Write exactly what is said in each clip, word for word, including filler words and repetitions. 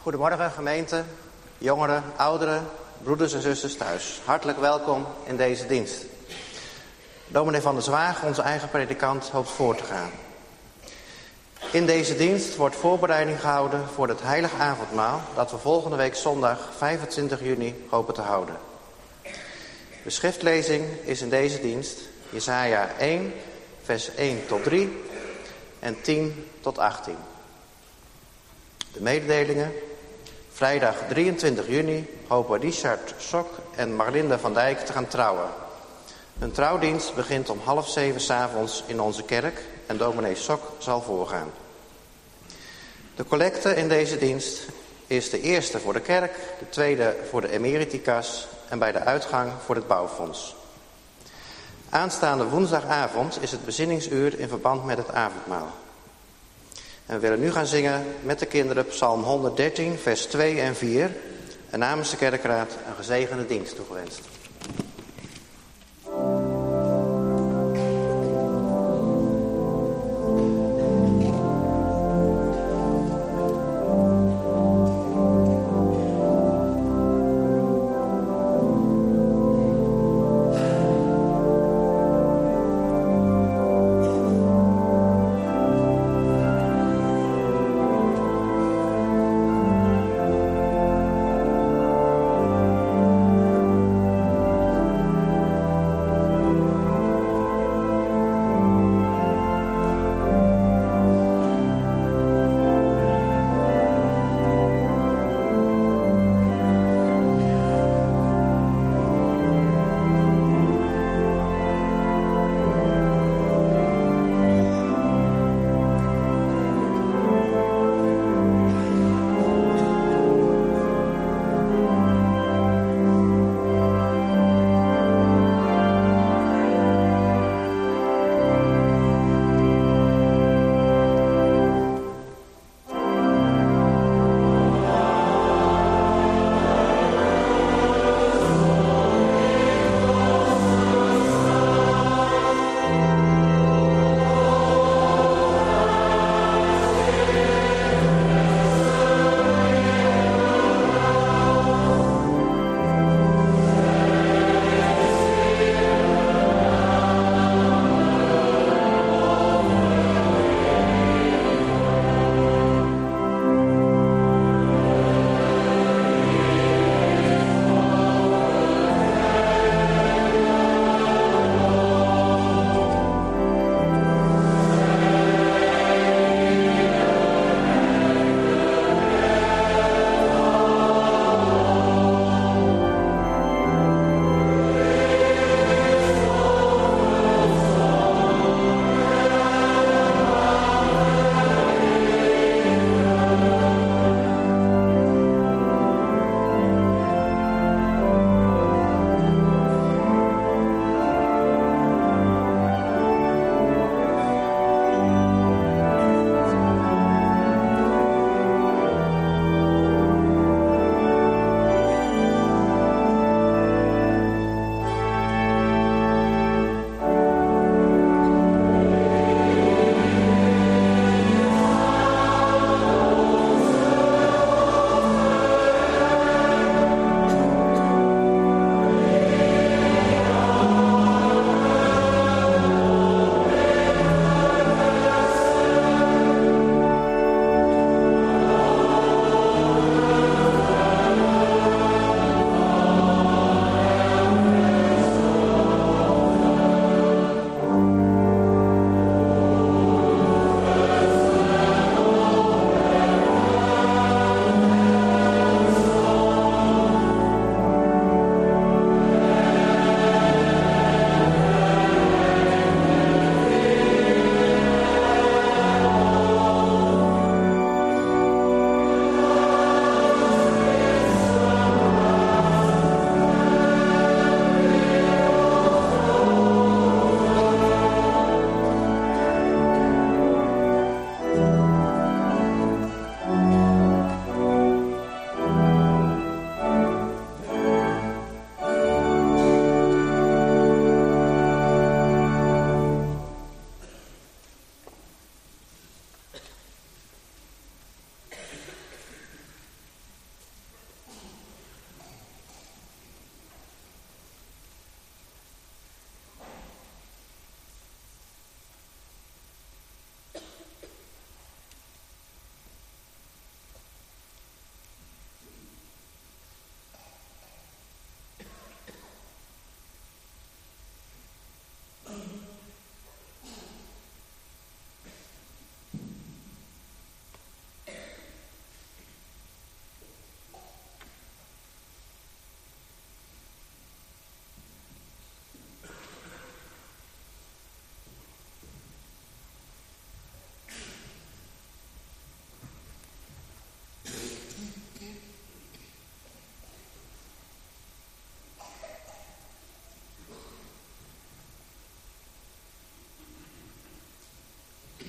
Goedemorgen gemeente, jongeren, ouderen, broeders en zusters thuis. Hartelijk welkom in deze dienst. Dominee van der Zwaag, onze eigen predikant, hoopt voor te gaan. In deze dienst wordt voorbereiding gehouden voor het heilig avondmaal dat we volgende week zondag vijfentwintig juni hopen te houden. De schriftlezing is in deze dienst Jesaja één, vers één tot drie en tien tot achttien. De mededelingen. Vrijdag drieëntwintig juni hopen Richard Sok en Marlinde van Dijk te gaan trouwen. Hun trouwdienst begint om half zeven 's avonds in onze kerk en dominee Sok zal voorgaan. De collecte in deze dienst is de eerste voor de kerk, de tweede voor de emeritikas en bij de uitgang voor het bouwfonds. Aanstaande woensdagavond is het bezinningsuur in verband met het avondmaal. En we willen nu gaan zingen met de kinderen Psalm honderddertien, vers twee en vier. En namens de kerkraad een gezegende dienst toegewenst. Thank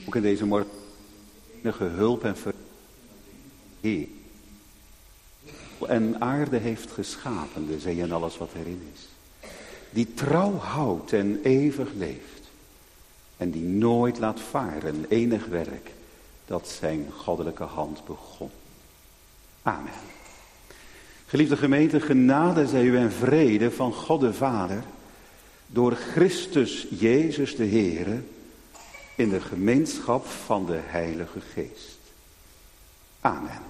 Ook in deze morgen enige hulp en ver... Heer. En aarde heeft geschapen, de zee en alles wat erin is. Die trouw houdt en eeuwig leeft. En die nooit laat varen enig werk dat zijn goddelijke hand begon. Amen. Geliefde gemeente, genade zij u en vrede van God de Vader, door Christus Jezus de Heere, in de gemeenschap van de Heilige Geest. Amen.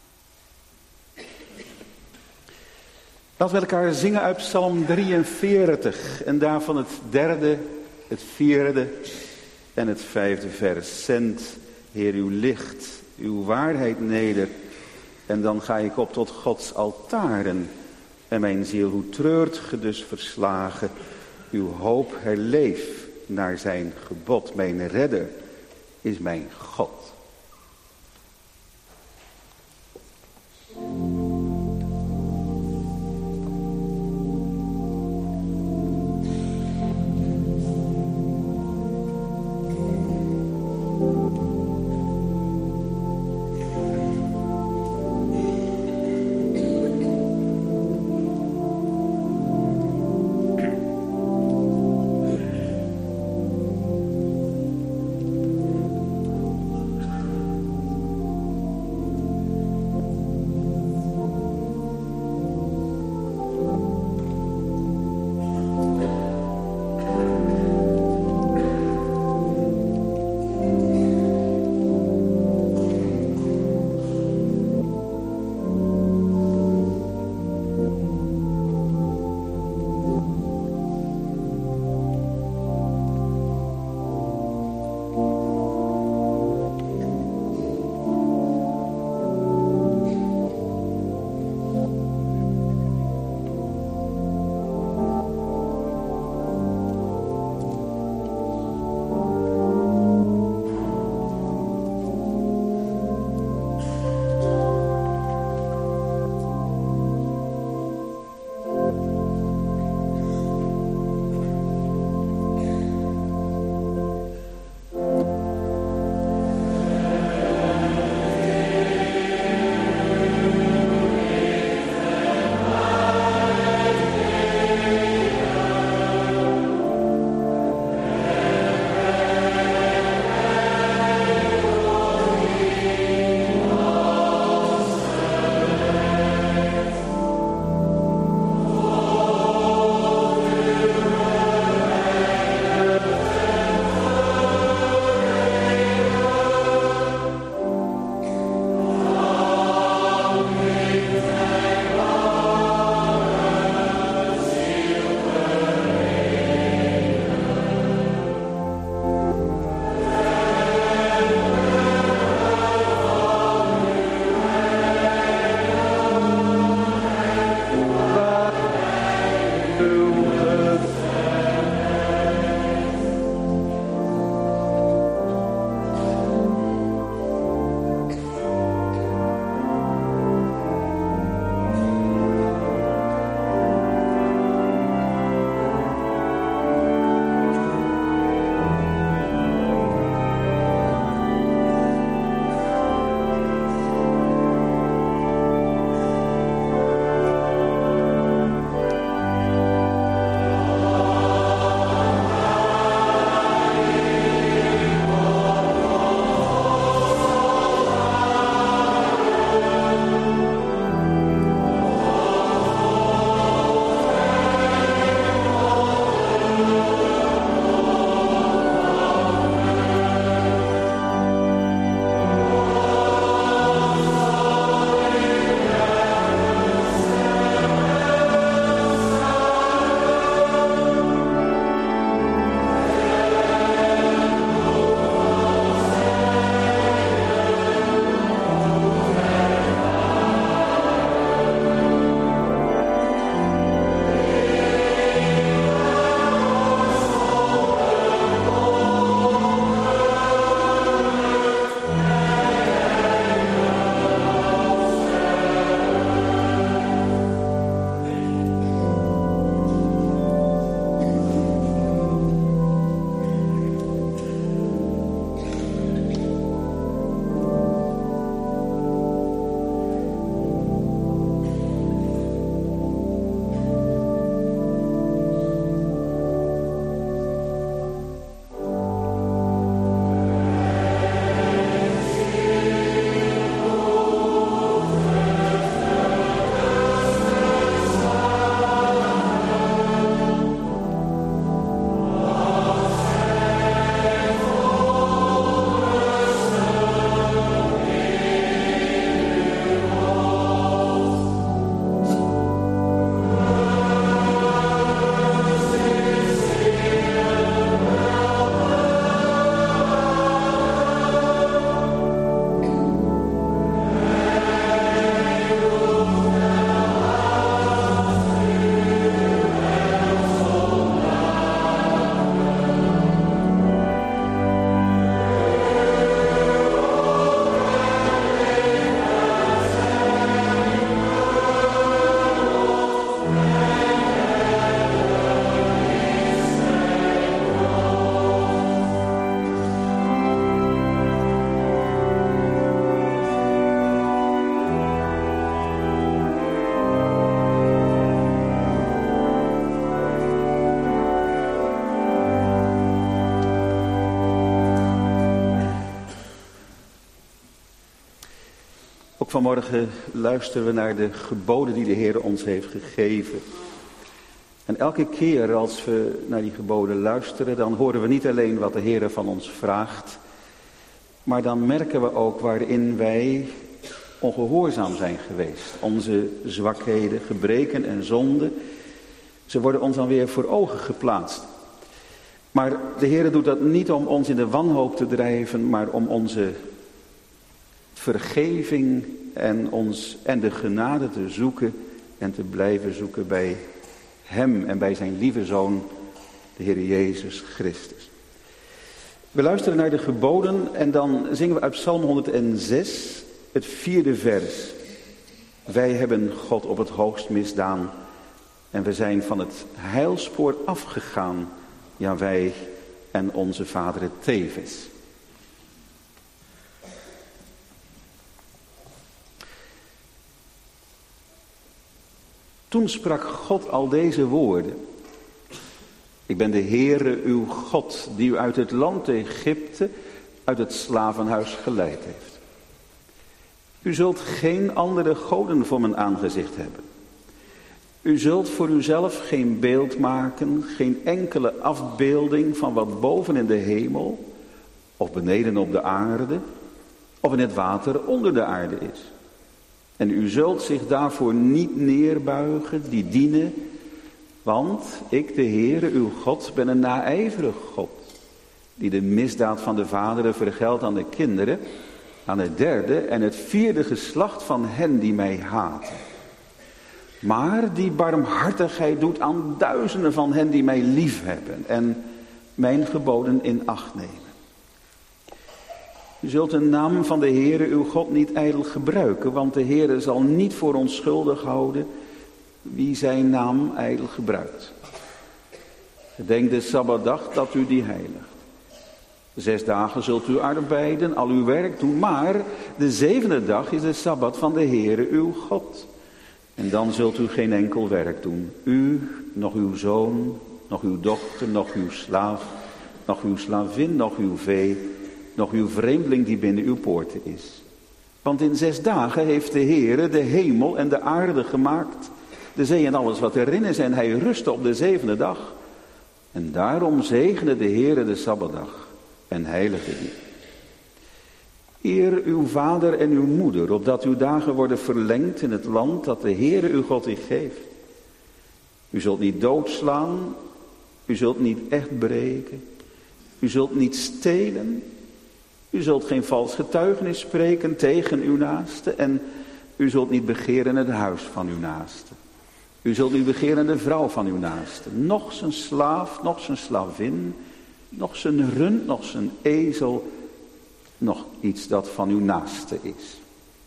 Laten we elkaar zingen uit Psalm drieënveertig en daarvan het derde, het vierde en het vijfde vers. Zend, Heer, uw licht, uw waarheid neder. En dan ga ik op tot Gods altaren. En mijn ziel, hoe treurt ge dus verslagen. Uw hoop herleef naar zijn gebod. Mijn redder is mijn God. Ook vanmorgen luisteren we naar de geboden die de Heer ons heeft gegeven. En elke keer als we naar die geboden luisteren, dan horen we niet alleen wat de Heer van ons vraagt, maar dan merken we ook waarin wij ongehoorzaam zijn geweest. Onze zwakheden, gebreken en zonden, ze worden ons dan weer voor ogen geplaatst. Maar de Heer doet dat niet om ons in de wanhoop te drijven, maar om onze vergeving en, ons, en de genade te zoeken en te blijven zoeken bij Hem en bij zijn lieve Zoon, de Heer Jezus Christus. We luisteren naar de geboden en dan zingen we uit Psalm honderdzes, het vierde vers. Wij hebben God op het hoogst misdaan en we zijn van het heilspoor afgegaan, ja wij en onze vader tevens. Toen sprak God al deze woorden. Ik ben de Heere uw God, die u uit het land Egypte, uit het slavenhuis geleid heeft. U zult geen andere goden voor mijn aangezicht hebben. U zult voor uzelf geen beeld maken, geen enkele afbeelding van wat boven in de hemel, of beneden op de aarde, of in het water onder de aarde is. En u zult zich daarvoor niet neerbuigen, die dienen, want ik, de Heere, uw God, ben een naijverig God, die de misdaad van de vaderen vergeldt aan de kinderen, aan het derde en het vierde geslacht van hen die mij haten. Maar die barmhartigheid doet aan duizenden van hen die mij liefhebben en mijn geboden in acht nemen. U zult de naam van de Heere uw God niet ijdel gebruiken, want de Heere zal niet voor onschuldig houden wie zijn naam ijdel gebruikt. Gedenk de Sabbatdag dat u die heiligt. Zes dagen zult u arbeiden, al uw werk doen, maar de zevende dag is de Sabbat van de Heere uw God. En dan zult u geen enkel werk doen. U, nog uw zoon, nog uw dochter, nog uw slaaf, nog uw slavin, nog uw vee, nog uw vreemdeling die binnen uw poorten is. Want in zes dagen heeft de Heere de hemel en de aarde gemaakt, de zee en alles wat erin is, en hij rustte op de zevende dag. En daarom zegende de Heere de Sabbatdag en heiligde die. Eer uw vader en uw moeder, opdat uw dagen worden verlengd in het land dat de Heere uw God u geeft. U zult niet doodslaan, u zult niet echt breken, u zult niet stelen, u zult geen vals getuigenis spreken tegen uw naaste en u zult niet begeren het huis van uw naaste. U zult niet begeren de vrouw van uw naaste, noch zijn slaaf, noch zijn slavin, noch zijn rund, noch zijn ezel, nog iets dat van uw naaste is.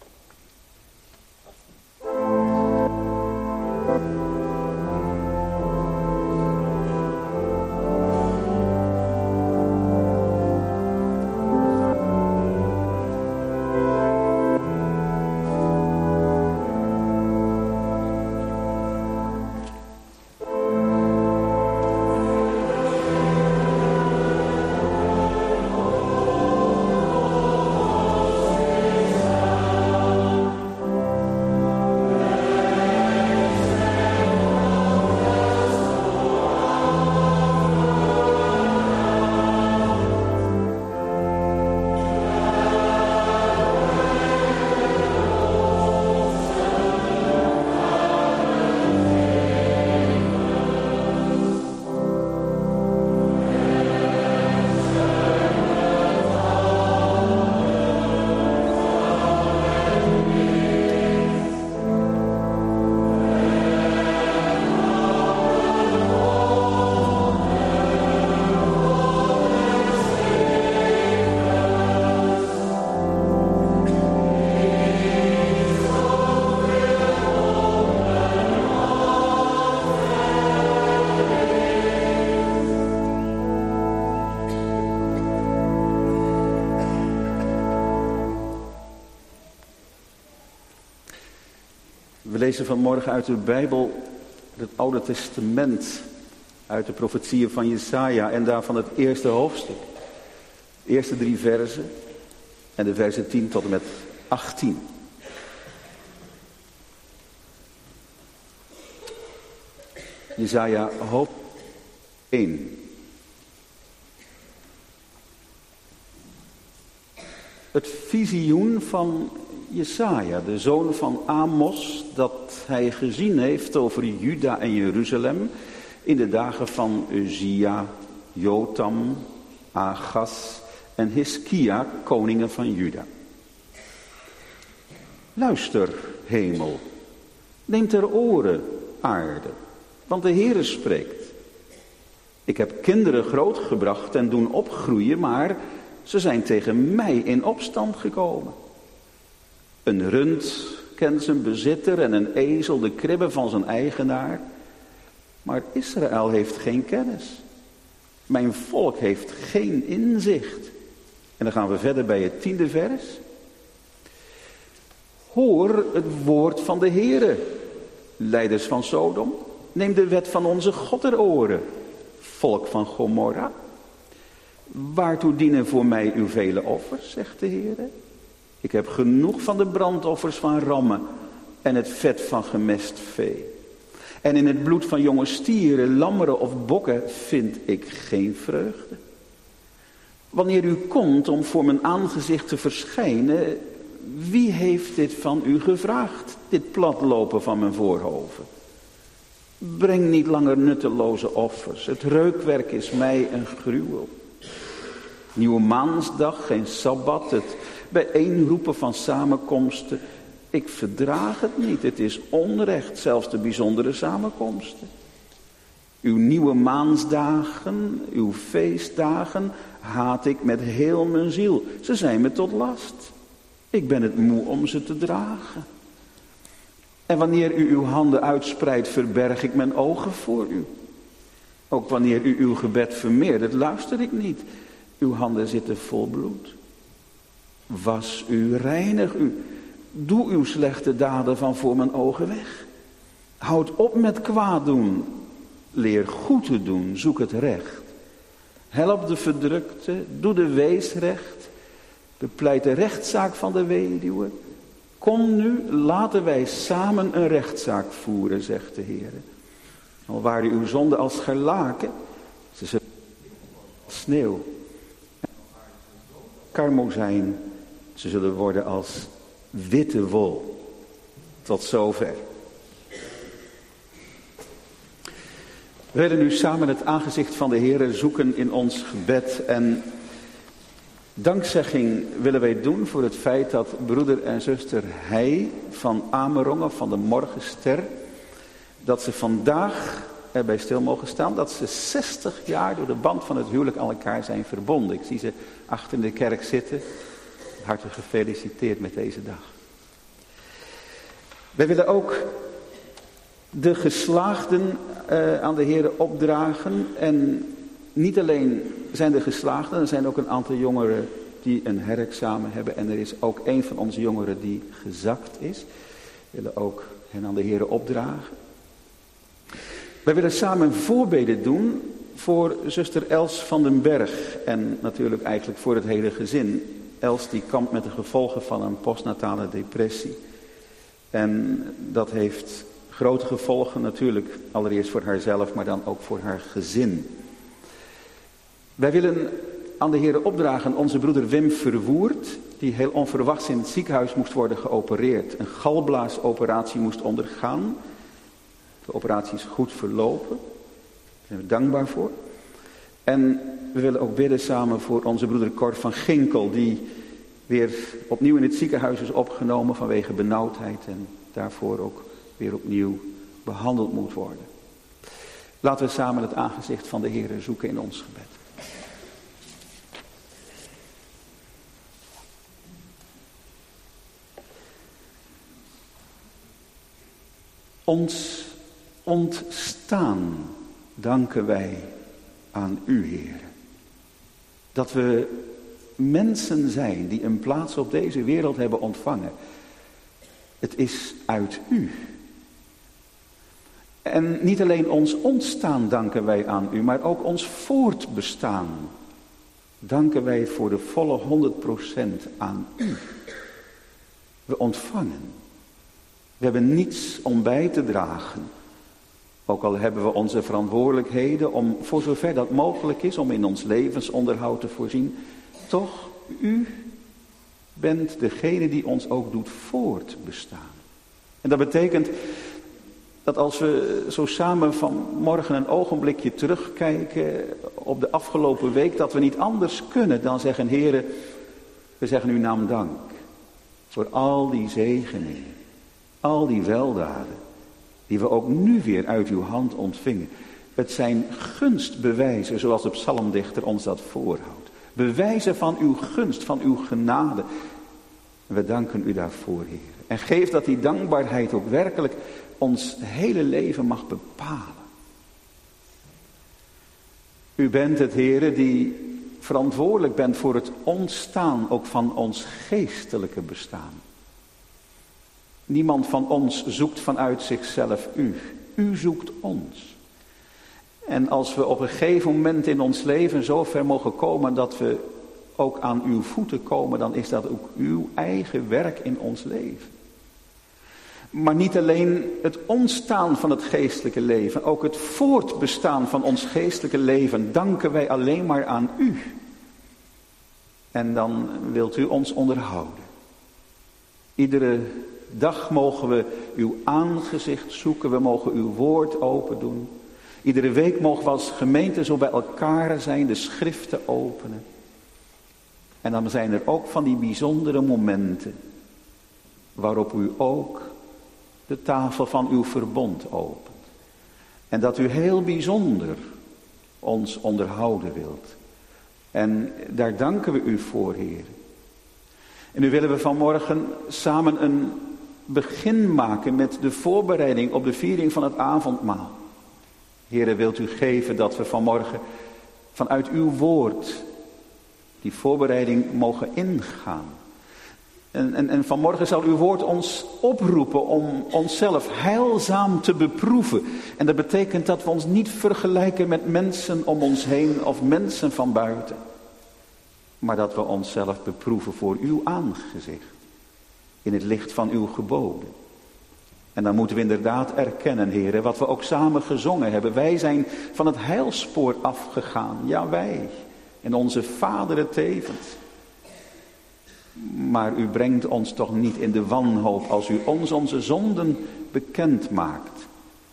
We lezen vanmorgen uit de Bijbel het Oude Testament, uit de profetieën van Jesaja en daarvan het eerste hoofdstuk. De eerste drie versen en de versen tien tot en met achttien. Jesaja hoofdstuk één. Het visioen van Jesaja, de zoon van Amos, dat hij gezien heeft over Juda en Jeruzalem in de dagen van Uzia, Jotam, Achaz en Hiskia, koningen van Juda. Luister, hemel, neem ter oren, aarde, want de Heere spreekt. Ik heb kinderen grootgebracht en doen opgroeien, maar ze zijn tegen mij in opstand gekomen. Een rund kent zijn bezitter en een ezel de kribbe van zijn eigenaar. Maar Israël heeft geen kennis. Mijn volk heeft geen inzicht. En dan gaan we verder bij het tiende vers. Hoor het woord van de Heere, leiders van Sodom. Neem de wet van onze God ter oren, volk van Gomorra. Waartoe dienen voor mij uw vele offers, zegt de Heere. Ik heb genoeg van de brandoffers van rammen en het vet van gemest vee. En in het bloed van jonge stieren, lammeren of bokken vind ik geen vreugde. Wanneer u komt om voor mijn aangezicht te verschijnen, wie heeft dit van u gevraagd, dit platlopen van mijn voorhoven? Breng niet langer nutteloze offers, het reukwerk is mij een gruwel. Nieuwe maansdag, geen sabbat, het bijeenroepen van samenkomsten. Ik verdraag het niet, het is onrecht, zelfs de bijzondere samenkomsten. Uw nieuwe maansdagen, uw feestdagen haat ik met heel mijn ziel. Ze zijn me tot last. Ik ben het moe om ze te dragen. En wanneer u uw handen uitspreidt, verberg ik mijn ogen voor u. Ook wanneer u uw gebed vermeerdert, luister ik niet. Uw handen zitten vol bloed. Was u, reinig u. Doe uw slechte daden van voor mijn ogen weg. Houd op met kwaad doen. Leer goed te doen. Zoek het recht. Help de verdrukte. Doe de wees recht. Bepleit de rechtszaak van de weduwe. Kom nu, laten wij samen een rechtszaak voeren, zegt de Heer. Al waren uw zonden als scharlaken, ze zullen als sneeuw. Karmozijn, ze zullen worden als witte wol. Tot zover. We willen nu samen het aangezicht van de Heer zoeken in ons gebed. En dankzegging willen wij doen voor het feit dat broeder en zuster Heij van Amerongen, van de Morgenster, dat ze vandaag erbij stil mogen staan, dat ze zestig jaar door de band van het huwelijk aan elkaar zijn verbonden. Ik zie ze achter in de kerk zitten. Hartelijk gefeliciteerd met deze dag. Wij willen ook de geslaagden uh, aan de Heer opdragen. En niet alleen zijn er geslaagden, er zijn ook een aantal jongeren die een herexamen hebben. En er is ook een van onze jongeren die gezakt is. We willen ook hen aan de Heer opdragen. Wij willen samen voorbeden doen voor zuster Els van den Berg. En natuurlijk eigenlijk voor het hele gezin. Els die kampt met de gevolgen van een postnatale depressie. En dat heeft grote gevolgen natuurlijk. Allereerst voor haarzelf, maar dan ook voor haar gezin. Wij willen aan de Heer opdragen onze broeder Wim Verwoerd, die heel onverwachts in het ziekenhuis moest worden geopereerd. Een galblaasoperatie moest ondergaan. De operatie is goed verlopen. Daar zijn we dankbaar voor. En we willen ook bidden samen voor onze broeder Cor van Ginkel, die weer opnieuw in het ziekenhuis is opgenomen vanwege benauwdheid en daarvoor ook weer opnieuw behandeld moet worden. Laten we samen het aangezicht van de Heer zoeken in ons gebed. Ons ontstaan danken wij aan u, Heer. Dat we mensen zijn die een plaats op deze wereld hebben ontvangen. Het is uit u. En niet alleen ons ontstaan danken wij aan u, maar ook ons voortbestaan danken wij voor de volle honderd procent aan u. We ontvangen. We hebben niets om bij te dragen. Ook al hebben we onze verantwoordelijkheden om, voor zover dat mogelijk is, om in ons levensonderhoud te voorzien. Toch, u bent degene die ons ook doet voortbestaan. En dat betekent dat als we zo samen vanmorgen een ogenblikje terugkijken op de afgelopen week, dat we niet anders kunnen dan zeggen, Heere, we zeggen uw naam dank voor al die zegeningen, al die weldaden, die we ook nu weer uit uw hand ontvingen. Het zijn gunstbewijzen, zoals de psalmdichter ons dat voorhoudt. Bewijzen van uw gunst, van uw genade. We danken u daarvoor, Heer. En geef dat die dankbaarheid ook werkelijk ons hele leven mag bepalen. U bent het, Heere, die verantwoordelijk bent voor het ontstaan ook van ons geestelijke bestaan. Niemand van ons zoekt vanuit zichzelf u. U zoekt ons. En als we op een gegeven moment in ons leven zo ver mogen komen dat we ook aan uw voeten komen, dan is dat ook uw eigen werk in ons leven. Maar niet alleen het ontstaan van het geestelijke leven, ook het voortbestaan van ons geestelijke leven danken wij alleen maar aan u. En dan wilt u ons onderhouden. Iedere dag mogen we uw aangezicht zoeken, we mogen uw woord open doen. Iedere week mogen we als gemeente zo bij elkaar zijn, de schriften openen. En dan zijn er ook van die bijzondere momenten waarop u ook de tafel van uw verbond opent. En dat u heel bijzonder ons onderhouden wilt. En daar danken we u voor, Heer. En nu willen we vanmorgen samen een begin maken met de voorbereiding op de viering van het avondmaal. Heere, wilt u geven dat we vanmorgen vanuit uw woord die voorbereiding mogen ingaan. En, en, en vanmorgen zal uw woord ons oproepen om onszelf heilzaam te beproeven. En dat betekent dat we ons niet vergelijken met mensen om ons heen of mensen van buiten. Maar dat we onszelf beproeven voor uw aangezicht. In het licht van uw geboden. En dan moeten we inderdaad erkennen, heren, wat we ook samen gezongen hebben. Wij zijn van het heilspoor afgegaan. Ja, wij. En onze vaderen tevens. Maar u brengt ons toch niet in de wanhoop als u ons onze zonden bekend maakt.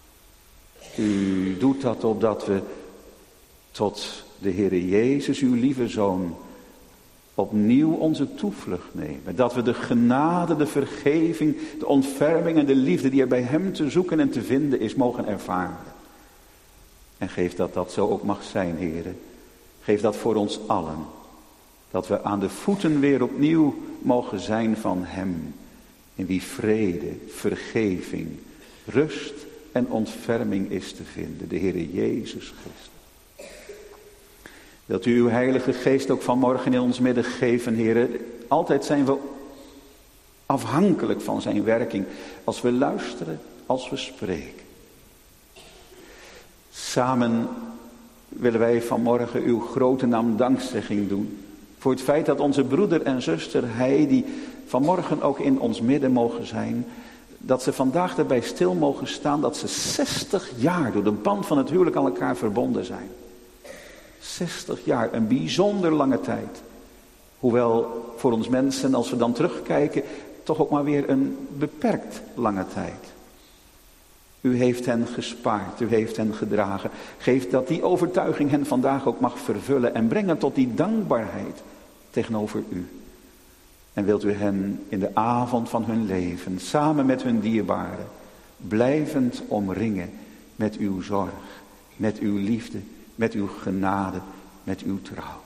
U doet dat opdat we tot de Heere Jezus, uw lieve Zoon, opnieuw onze toevlucht nemen. Dat we de genade, de vergeving, de ontferming en de liefde die er bij hem te zoeken en te vinden is, mogen ervaren. En geef dat dat zo ook mag zijn, Heere. Geef dat voor ons allen. Dat we aan de voeten weer opnieuw mogen zijn van hem. In wie vrede, vergeving, rust en ontferming is te vinden. De Heere Jezus Christus. Wilt u uw heilige geest ook vanmorgen in ons midden geven, Heere. Altijd zijn we afhankelijk van zijn werking. Als we luisteren, als we spreken. Samen willen wij vanmorgen uw grote naam dankzegging doen. Voor het feit dat onze broeder en zuster, hij die vanmorgen ook in ons midden mogen zijn. Dat ze vandaag erbij stil mogen staan dat ze zestig jaar door de band van het huwelijk aan elkaar verbonden zijn. zestig jaar, een bijzonder lange tijd. Hoewel voor ons mensen, als we dan terugkijken, toch ook maar weer een beperkt lange tijd. U heeft hen gespaard, u heeft hen gedragen. Geef dat die overtuiging hen vandaag ook mag vervullen en brengen tot die dankbaarheid tegenover u. En wilt u hen in de avond van hun leven, samen met hun dierbaren, blijvend omringen met uw zorg, met uw liefde, met uw genade, met uw trouw.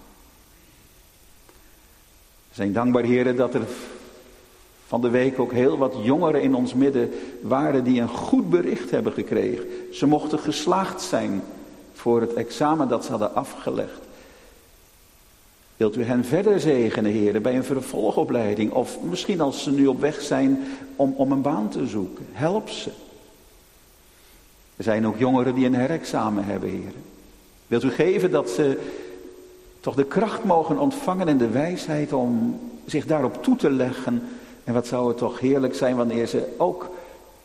We zijn dankbaar, heren, dat er van de week ook heel wat jongeren in ons midden waren die een goed bericht hebben gekregen. Ze mochten geslaagd zijn voor het examen dat ze hadden afgelegd. Wilt u hen verder zegenen, heren, bij een vervolgopleiding of misschien als ze nu op weg zijn om, om een baan te zoeken. Help ze. Er zijn ook jongeren die een herexamen hebben, heren. Wilt u geven dat ze toch de kracht mogen ontvangen en de wijsheid om zich daarop toe te leggen. En wat zou het toch heerlijk zijn wanneer ze ook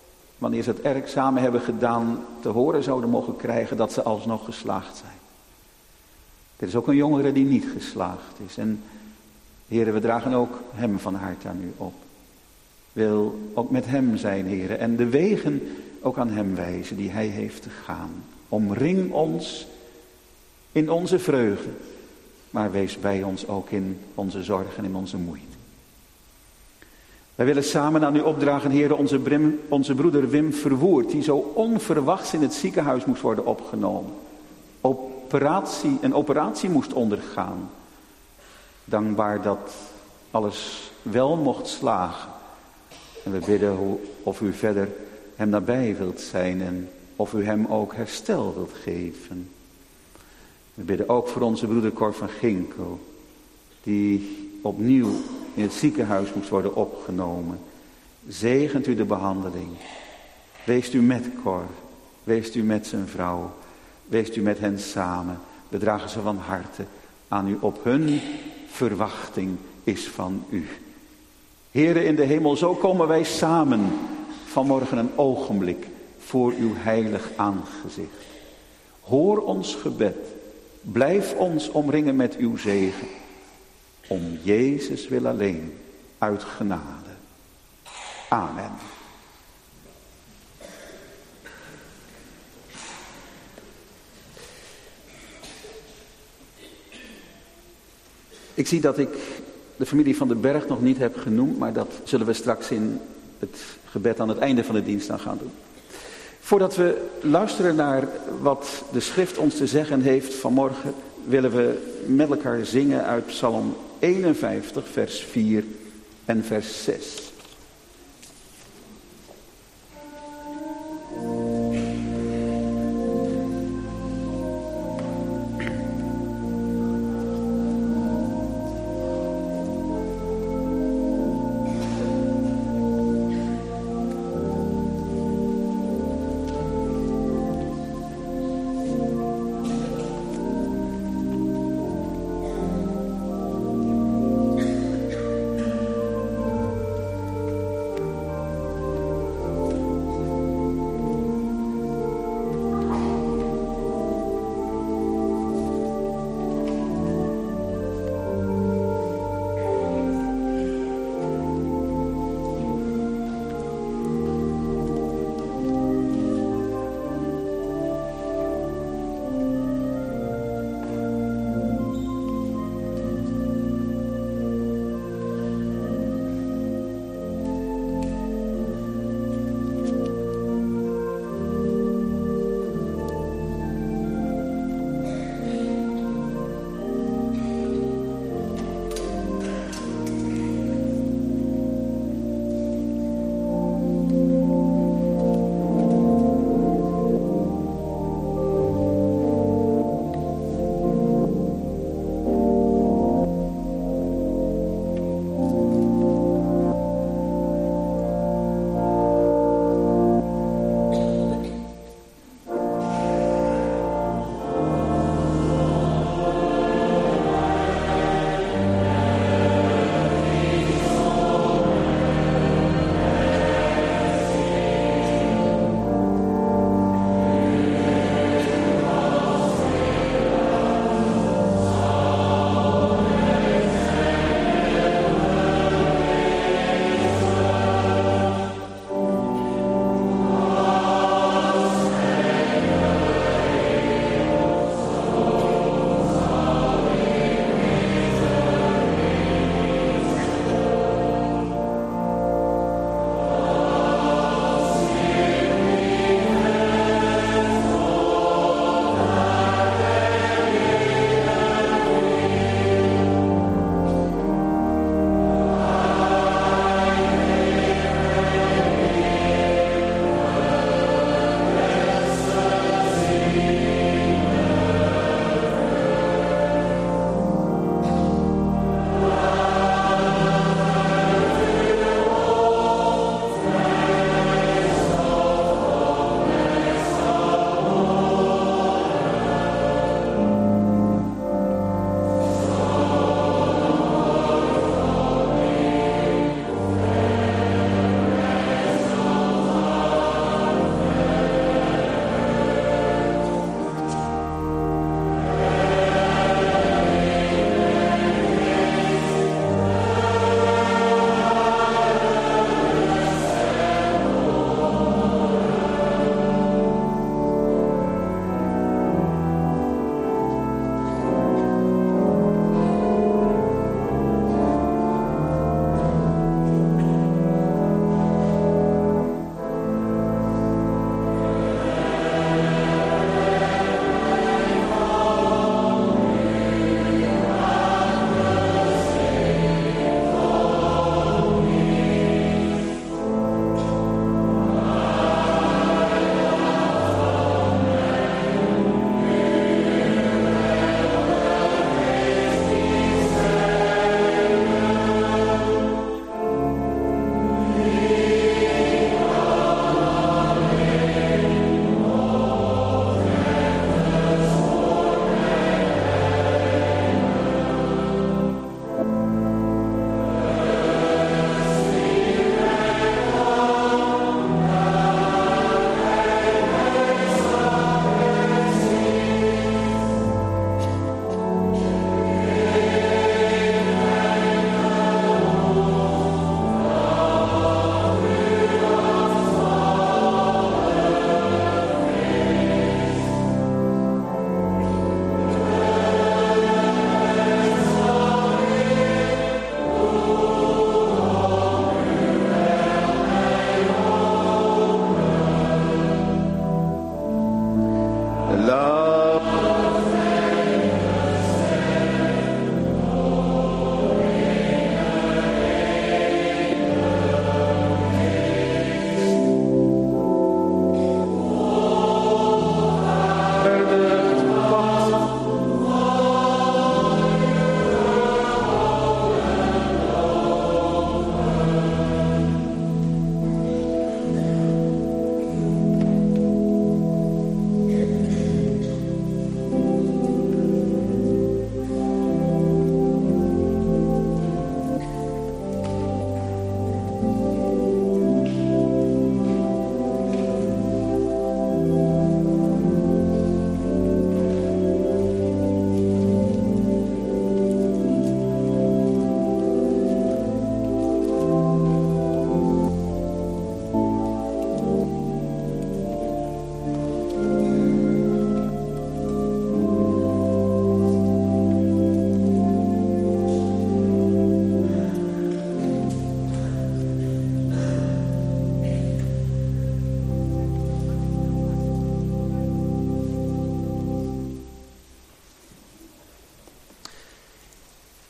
wanneer ze het examen hebben gedaan, te horen zouden mogen krijgen dat ze alsnog geslaagd zijn. Er is ook een jongere die niet geslaagd is. En Heere, we dragen ook hem van harte aan u op. Wil ook met hem zijn, Heere, en de wegen ook aan hem wijzen die hij heeft te gaan. Omring ons in onze vreugde, maar wees bij ons ook in onze zorg en in onze moeite. Wij willen samen aan u opdragen, Heere, onze, Brim, onze broeder Wim Verwoerd, die zo onverwachts in het ziekenhuis moest worden opgenomen. Operatie, een operatie moest ondergaan. Dankbaar dat alles wel mocht slagen. En we bidden hoe, of u verder hem nabij wilt zijn en of u hem ook herstel wilt geven. We bidden ook voor onze broeder Cor van Ginkel, die opnieuw in het ziekenhuis moest worden opgenomen. Zegent u de behandeling. Weest u met Cor. Weest u met zijn vrouw. Weest u met hen samen. We dragen ze van harte aan u op. Hun verwachting is van u. Heere in de hemel, zo komen wij samen vanmorgen een ogenblik voor uw heilig aangezicht. Hoor ons gebed. Blijf ons omringen met uw zegen. Om Jezus wil alleen, uit genade. Amen. Ik zie dat ik de familie van den Berg nog niet heb genoemd, maar dat zullen we straks in het gebed aan het einde van de dienst dan gaan doen. Voordat we luisteren naar wat de schrift ons te zeggen heeft vanmorgen, willen we met elkaar zingen uit Psalm eenenvijftig, vers vier en vers zes.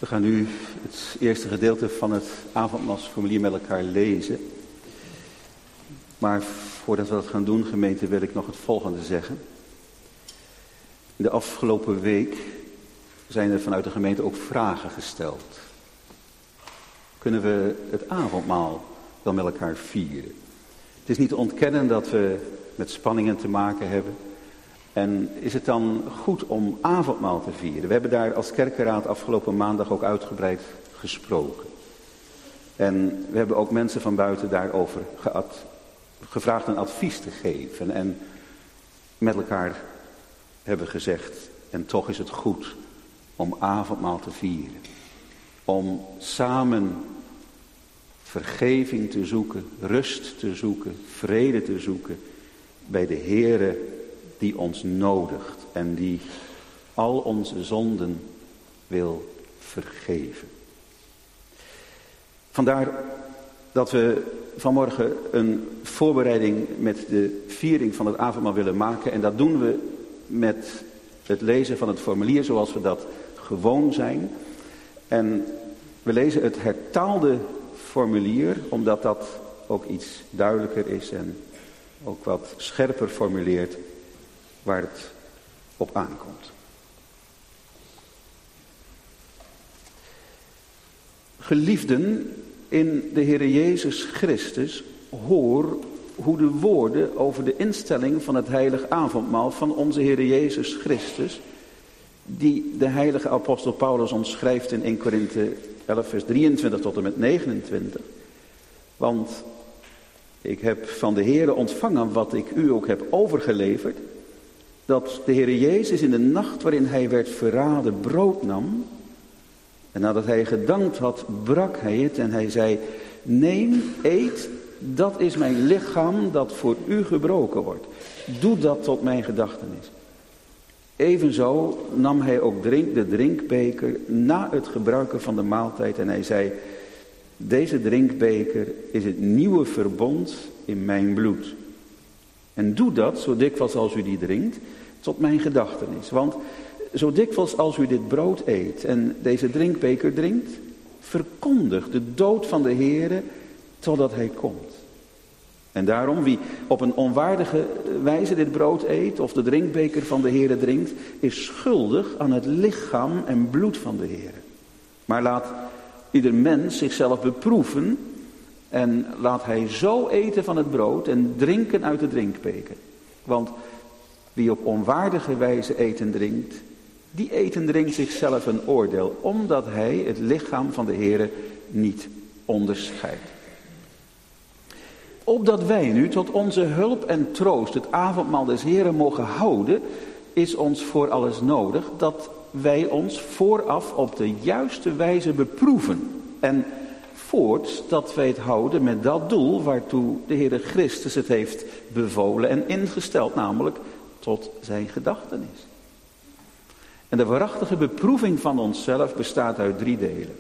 We gaan nu het eerste gedeelte van het avondmaalsformulier met elkaar lezen. Maar voordat we dat gaan doen, gemeente, wil ik nog het volgende zeggen. De afgelopen week zijn er vanuit de gemeente ook vragen gesteld. Kunnen we het avondmaal wel met elkaar vieren? Het is niet te ontkennen dat we met spanningen te maken hebben. En is het dan goed om avondmaal te vieren? We hebben daar als kerkenraad afgelopen maandag ook uitgebreid gesproken. En we hebben ook mensen van buiten daarover gead, gevraagd een advies te geven. En met elkaar hebben gezegd, en toch is het goed om avondmaal te vieren. Om samen vergeving te zoeken, rust te zoeken, vrede te zoeken bij de Heere die ons nodigt en die al onze zonden wil vergeven. Vandaar dat we vanmorgen een voorbereiding met de viering van het avondmaal willen maken. En dat doen we met het lezen van het formulier zoals we dat gewoon zijn. En we lezen het hertaalde formulier, omdat dat ook iets duidelijker is en ook wat scherper formuleert waar het op aankomt. Geliefden in de Heere Jezus Christus, hoor hoe de woorden over de instelling van het heilig avondmaal van onze Heere Jezus Christus, die de heilige apostel Paulus omschrijft in eerste Korinthe elf vers drieëntwintig tot en met negenentwintig. Want ik heb van de Heere ontvangen wat ik u ook heb overgeleverd, dat de Heere Jezus in de nacht waarin hij werd verraden brood nam. En nadat hij gedankt had, brak hij het en hij zei, neem, eet, dat is mijn lichaam dat voor u gebroken wordt. Doe dat tot mijn gedachtenis. Evenzo nam hij ook drink, de drinkbeker na het gebruiken van de maaltijd en hij zei, deze drinkbeker is het nieuwe verbond in mijn bloed. En doe dat, zo dikwijls als u die drinkt, tot mijn gedachtenis. Want zo dikwijls als u dit brood eet en deze drinkbeker drinkt, verkondigt de dood van de Heere totdat hij komt. En daarom, wie op een onwaardige wijze dit brood eet of de drinkbeker van de Heere drinkt, is schuldig aan het lichaam en bloed van de Heere. Maar laat ieder mens zichzelf beproeven en laat hij zo eten van het brood en drinken uit de drinkbeker. Want wie op onwaardige wijze eten drinkt, die eten drinkt zichzelf een oordeel, omdat hij het lichaam van de Heere niet onderscheidt. Opdat wij nu tot onze hulp en troost het avondmaal des Heeren mogen houden, is ons voor alles nodig dat wij ons vooraf op de juiste wijze beproeven. En voorts dat wij het houden met dat doel waartoe de Heere Christus het heeft bevolen en ingesteld, namelijk tot zijn gedachtenis. En de waarachtige beproeving van onszelf bestaat uit drie delen.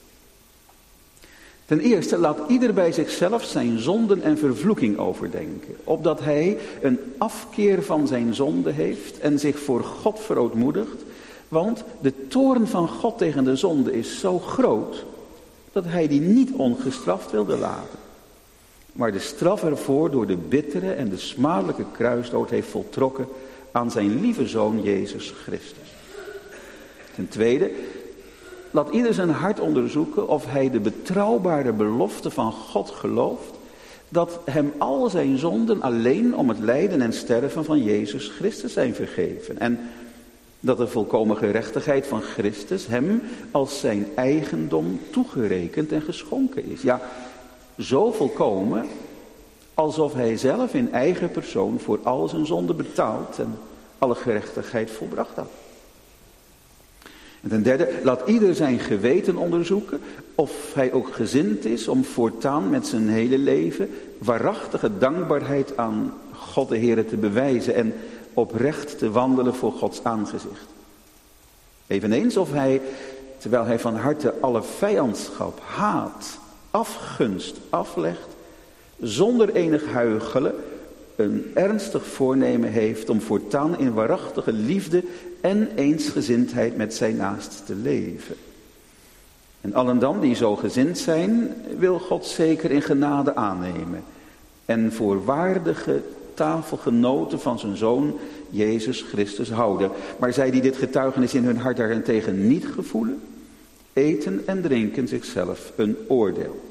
Ten eerste, laat ieder bij zichzelf zijn zonden en vervloeking overdenken, opdat hij een afkeer van zijn zonde heeft en zich voor God verootmoedigt, want de toorn van God tegen de zonde is zo groot, dat hij die niet ongestraft wilde laten, maar de straf ervoor door de bittere en de smadelijke kruisdood heeft voltrokken aan zijn lieve Zoon Jezus Christus. Ten tweede, laat ieder zijn hart onderzoeken of hij de betrouwbare belofte van God gelooft, dat hem al zijn zonden alleen om het lijden en sterven van Jezus Christus zijn vergeven. En dat de volkomen gerechtigheid van Christus hem als zijn eigendom toegerekend en geschonken is. Ja, zo volkomen alsof hij zelf in eigen persoon voor al zijn zonden betaald en alle gerechtigheid volbracht had. En ten derde, laat ieder zijn geweten onderzoeken of hij ook gezind is om voortaan met zijn hele leven waarachtige dankbaarheid aan God de Heere te bewijzen en oprecht te wandelen voor Gods aangezicht. Eveneens of hij, terwijl hij van harte alle vijandschap, haat, afgunst aflegt, zonder enig huichelen een ernstig voornemen heeft om voortaan in waarachtige liefde en eensgezindheid met zijn naast te leven. En allen dan die zo gezind zijn, wil God zeker in genade aannemen. En voor waardige tafelgenoten van zijn Zoon Jezus Christus houden. Maar zij die dit getuigenis in hun hart daarentegen niet gevoelen, eten en drinken zichzelf een oordeel.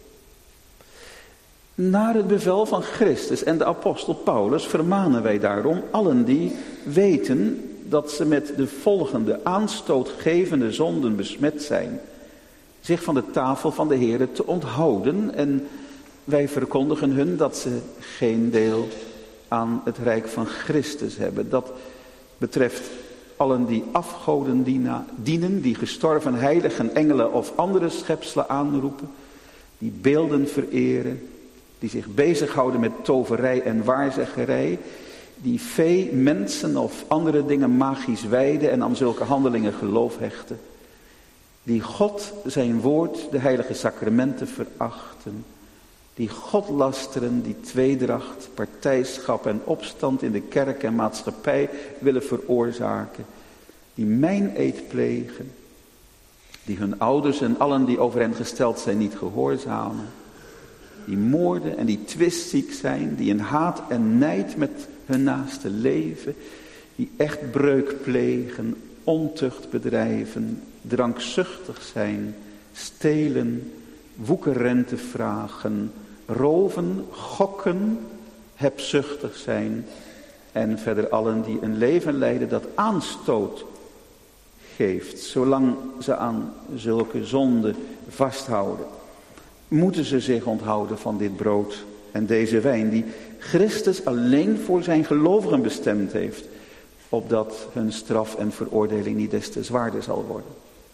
Naar het bevel van Christus en de apostel Paulus vermanen wij daarom allen die weten dat ze met de volgende aanstootgevende zonden besmet zijn, zich van de tafel van de Heere te onthouden, en wij verkondigen hun dat ze geen deel aan het rijk van Christus hebben. Dat betreft allen die afgoden dienen, die gestorven heiligen, engelen of andere schepselen aanroepen, die beelden vereren, die zich bezighouden met toverij en waarzeggerij, die vee, mensen of andere dingen magisch wijden en aan zulke handelingen geloof hechten, die God, zijn woord, de heilige sacramenten verachten, die God lasteren, die tweedracht, partijschap en opstand in de kerk en maatschappij willen veroorzaken, die meineed plegen, die hun ouders en allen die over hen gesteld zijn niet gehoorzamen, die moorden en die twistziek zijn, die in haat en nijd met hun naaste leven, die echtbreuk plegen, ontucht bedrijven, drankzuchtig zijn, stelen, woekerrente vragen, roven, gokken, hebzuchtig zijn en verder allen die een leven leiden dat aanstoot geeft, zolang ze aan zulke zonden vasthouden. Moeten ze zich onthouden van dit brood en deze wijn die Christus alleen voor zijn gelovigen bestemd heeft, opdat hun straf en veroordeling niet des te zwaarder zal worden.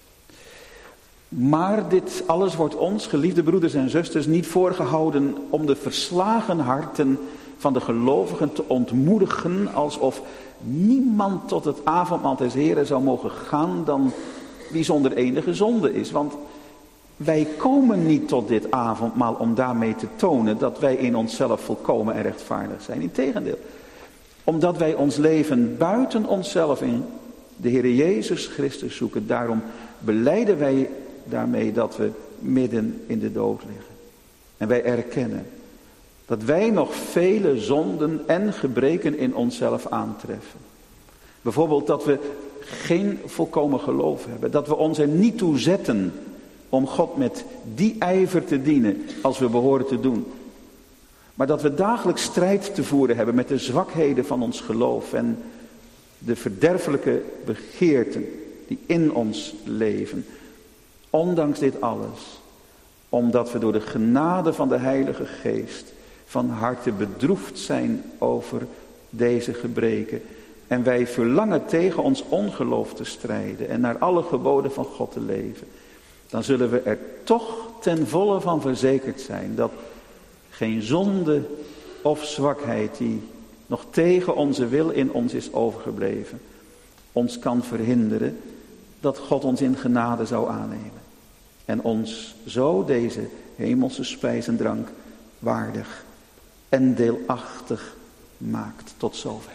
Maar dit alles wordt ons, geliefde broeders en zusters, niet voorgehouden om de verslagen harten van de gelovigen te ontmoedigen, alsof niemand tot het avondmaal des Heren zou mogen gaan dan wie zonder enige zonde is. Want wij komen niet tot dit avondmaal om daarmee te tonen dat wij in onszelf volkomen en rechtvaardig zijn. Integendeel, omdat wij ons leven buiten onszelf in de Heere Jezus Christus zoeken. Daarom belijden wij daarmee dat we midden in de dood liggen. En wij erkennen dat wij nog vele zonden en gebreken in onszelf aantreffen. Bijvoorbeeld dat we geen volkomen geloof hebben. Dat we ons er niet toe zetten om God met die ijver te dienen als we behoren te doen. Maar dat we dagelijks strijd te voeren hebben met de zwakheden van ons geloof en de verderfelijke begeerten die in ons leven. Ondanks dit alles, omdat we door de genade van de Heilige Geest van harte bedroefd zijn over deze gebreken. En wij verlangen tegen ons ongeloof te strijden en naar alle geboden van God te leven. Dan zullen we er toch ten volle van verzekerd zijn dat geen zonde of zwakheid die nog tegen onze wil in ons is overgebleven, ons kan verhinderen dat God ons in genade zou aannemen. En ons zo deze hemelse spijs en drank waardig en deelachtig maakt. Tot zover.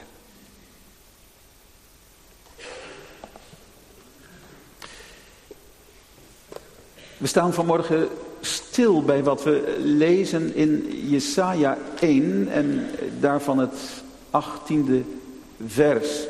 We staan vanmorgen stil bij wat we lezen in Jesaja één en daarvan het achttiende vers.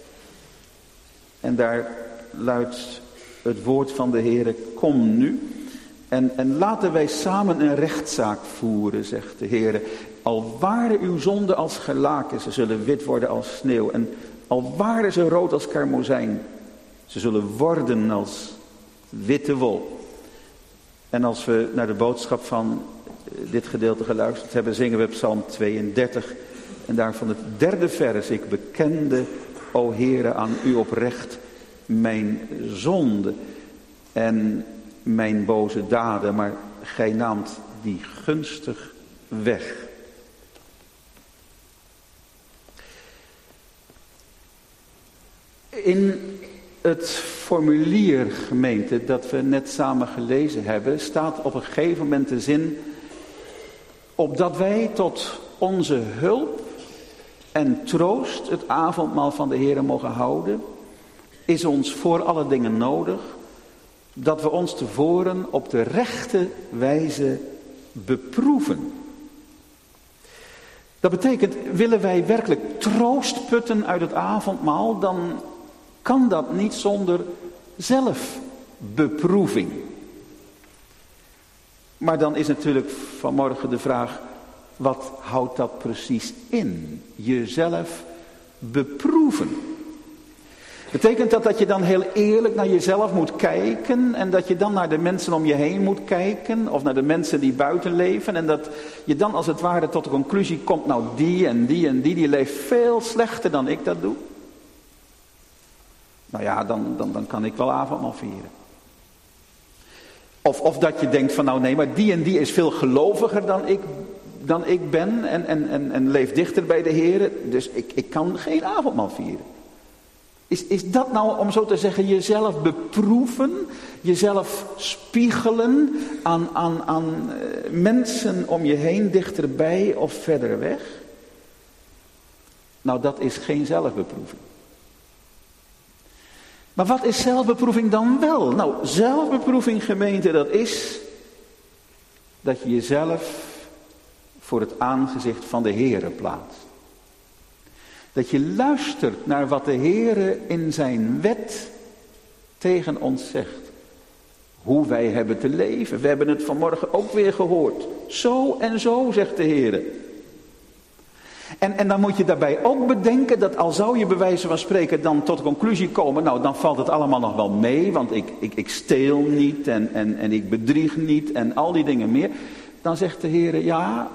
En daar luidt het woord van de Heere: kom nu en, en laten wij samen een rechtszaak voeren, zegt de Heere. Al waren uw zonden als gelaken, ze zullen wit worden als sneeuw. En al waren ze rood als karmozijn, ze zullen worden als witte wol. En als we naar de boodschap van dit gedeelte geluisterd hebben, zingen we Psalm tweeëndertig. En daarvan het derde vers: ik bekende, o Heere, aan u oprecht mijn zonde en mijn boze daden, maar gij naamt die gunstig weg. In het formulier, gemeente, dat we net samen gelezen hebben, staat op een gegeven moment de zin: opdat wij tot onze hulp en troost het avondmaal van de Heere mogen houden, is ons voor alle dingen nodig dat we ons tevoren op de rechte wijze beproeven. Dat betekent, willen wij werkelijk troost putten uit het avondmaal, dan kan dat niet zonder zelfbeproeving. Maar dan is natuurlijk vanmorgen de vraag, wat houdt dat precies in? Jezelf beproeven. Betekent dat dat je dan heel eerlijk naar jezelf moet kijken en dat je dan naar de mensen om je heen moet kijken of naar de mensen die buiten leven en dat je dan als het ware tot de conclusie komt, nou die en die en die, die leeft veel slechter dan ik dat doe? Nou ja, dan, dan, dan kan ik wel avondmaal vieren. Of, of dat je denkt van nou nee, maar die en die is veel geloviger dan ik, dan ik ben en, en, en, en leeft dichter bij de Heer, dus ik, ik kan geen avondmaal vieren. Is, is dat nou, om zo te zeggen, jezelf beproeven, jezelf spiegelen aan, aan, aan uh, mensen om je heen, dichterbij of verder weg? Nou, dat is geen zelfbeproeving. Maar wat is zelfbeproeving dan wel? Nou, zelfbeproeving, gemeente, dat is dat je jezelf voor het aangezicht van de Heere plaatst. Dat je luistert naar wat de Heere in zijn wet tegen ons zegt. Hoe wij hebben te leven. We hebben het vanmorgen ook weer gehoord. Zo en zo, zegt de Heere. En, en dan moet je daarbij ook bedenken dat al zou je bij wijze van spreken dan tot de conclusie komen. Nou, dan valt het allemaal nog wel mee. Want ik, ik, ik steel niet en, en, en ik bedrieg niet en al die dingen meer. Dan zegt de Heere, ja...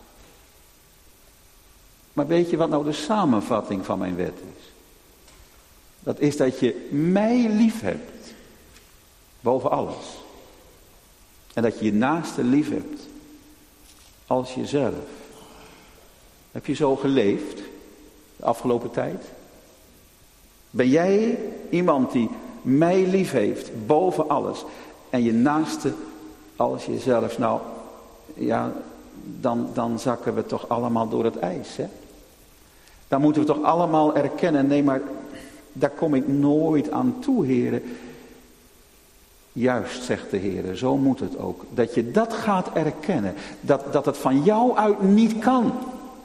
Maar weet je wat nou de samenvatting van mijn wet is? Dat is dat je mij lief hebt. Boven alles. En dat je je naaste lief hebt. Als jezelf. Heb je zo geleefd? De afgelopen tijd? Ben jij iemand die mij lief heeft. Boven alles. En je naaste als jezelf. Nou, ja... Dan, dan zakken we toch allemaal door het ijs, hè? Dan moeten we toch allemaal erkennen, nee, maar daar kom ik nooit aan toe, Heere. Juist, zegt de Heere, zo moet het ook. Dat je dat gaat erkennen, dat, dat het van jou uit niet kan.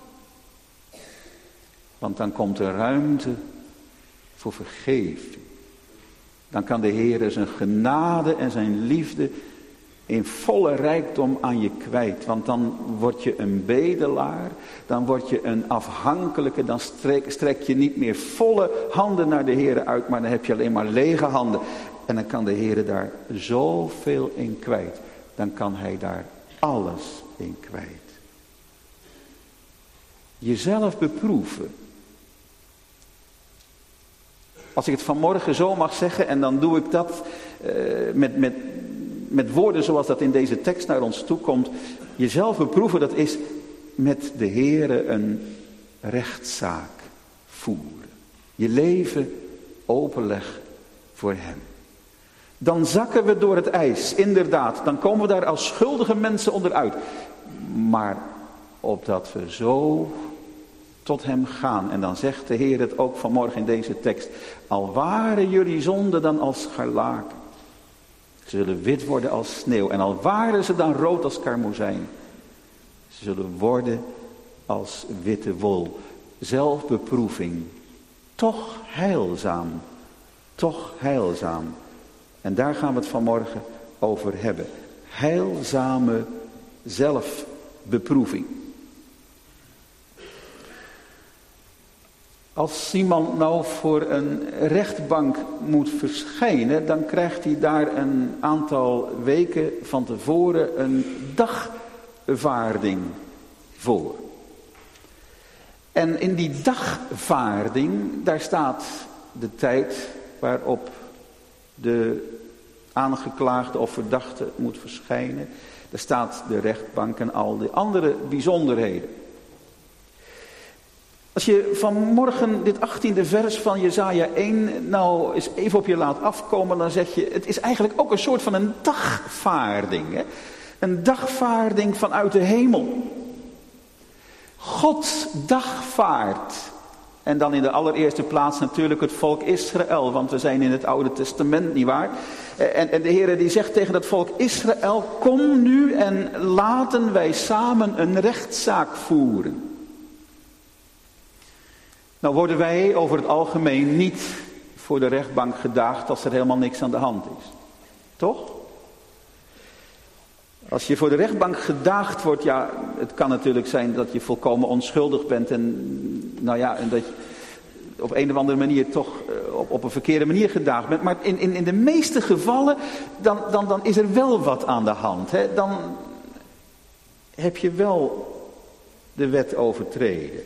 Want dan komt er ruimte voor vergeving. Dan kan de Heere zijn genade en zijn liefde in volle rijkdom aan je kwijt. Want dan word je een bedelaar. Dan word je een afhankelijke. Dan strek, strek je niet meer volle handen naar de Heere uit. Maar dan heb je alleen maar lege handen. En dan kan de Heere daar zoveel in kwijt. Dan kan hij daar alles in kwijt. Jezelf beproeven. Als ik het vanmorgen zo mag zeggen. En dan doe ik dat uh, met... met Met woorden zoals dat in deze tekst naar ons toe komt. Jezelf beproeven, dat is met de Heere een rechtszaak voeren. Je leven openleggen voor hem. Dan zakken we door het ijs, inderdaad. Dan komen we daar als schuldige mensen onderuit. Maar opdat we zo tot hem gaan. En dan zegt de Heer het ook vanmorgen in deze tekst. Al waren jullie zonden dan als scharlaken. Ze zullen wit worden als sneeuw. En al waren ze dan rood als karmozijn. Ze zullen worden als witte wol. Zelfbeproeving. Toch heilzaam. Toch heilzaam. En daar gaan we het vanmorgen over hebben. Heilzame zelfbeproeving. Als iemand nou voor een rechtbank moet verschijnen, dan krijgt hij daar een aantal weken van tevoren een dagvaarding voor. En in die dagvaarding, daar staat de tijd waarop de aangeklaagde of verdachte moet verschijnen. Daar staat de rechtbank en al die andere bijzonderheden. Als je vanmorgen dit achttiende vers van Jesaja één nou eens even op je laat afkomen, dan zeg je, het is eigenlijk ook een soort van een dagvaarding. Hè? Een dagvaarding vanuit de hemel. God dagvaardt En dan in de allereerste plaats natuurlijk het volk Israël. Want we zijn in het Oude Testament, nietwaar? En, en de Heer die zegt tegen dat volk Israël: kom nu en laten wij samen een rechtszaak voeren. Nou worden wij over het algemeen niet voor de rechtbank gedaagd als er helemaal niks aan de hand is. Toch? Als je voor de rechtbank gedaagd wordt, ja, het kan natuurlijk zijn dat je volkomen onschuldig bent en, nou ja, en dat je op een of andere manier toch op, op een verkeerde manier gedaagd bent. Maar in, in, in de meeste gevallen, dan, dan, dan is er wel wat aan de hand. Hè? Dan heb je wel de wet overtreden.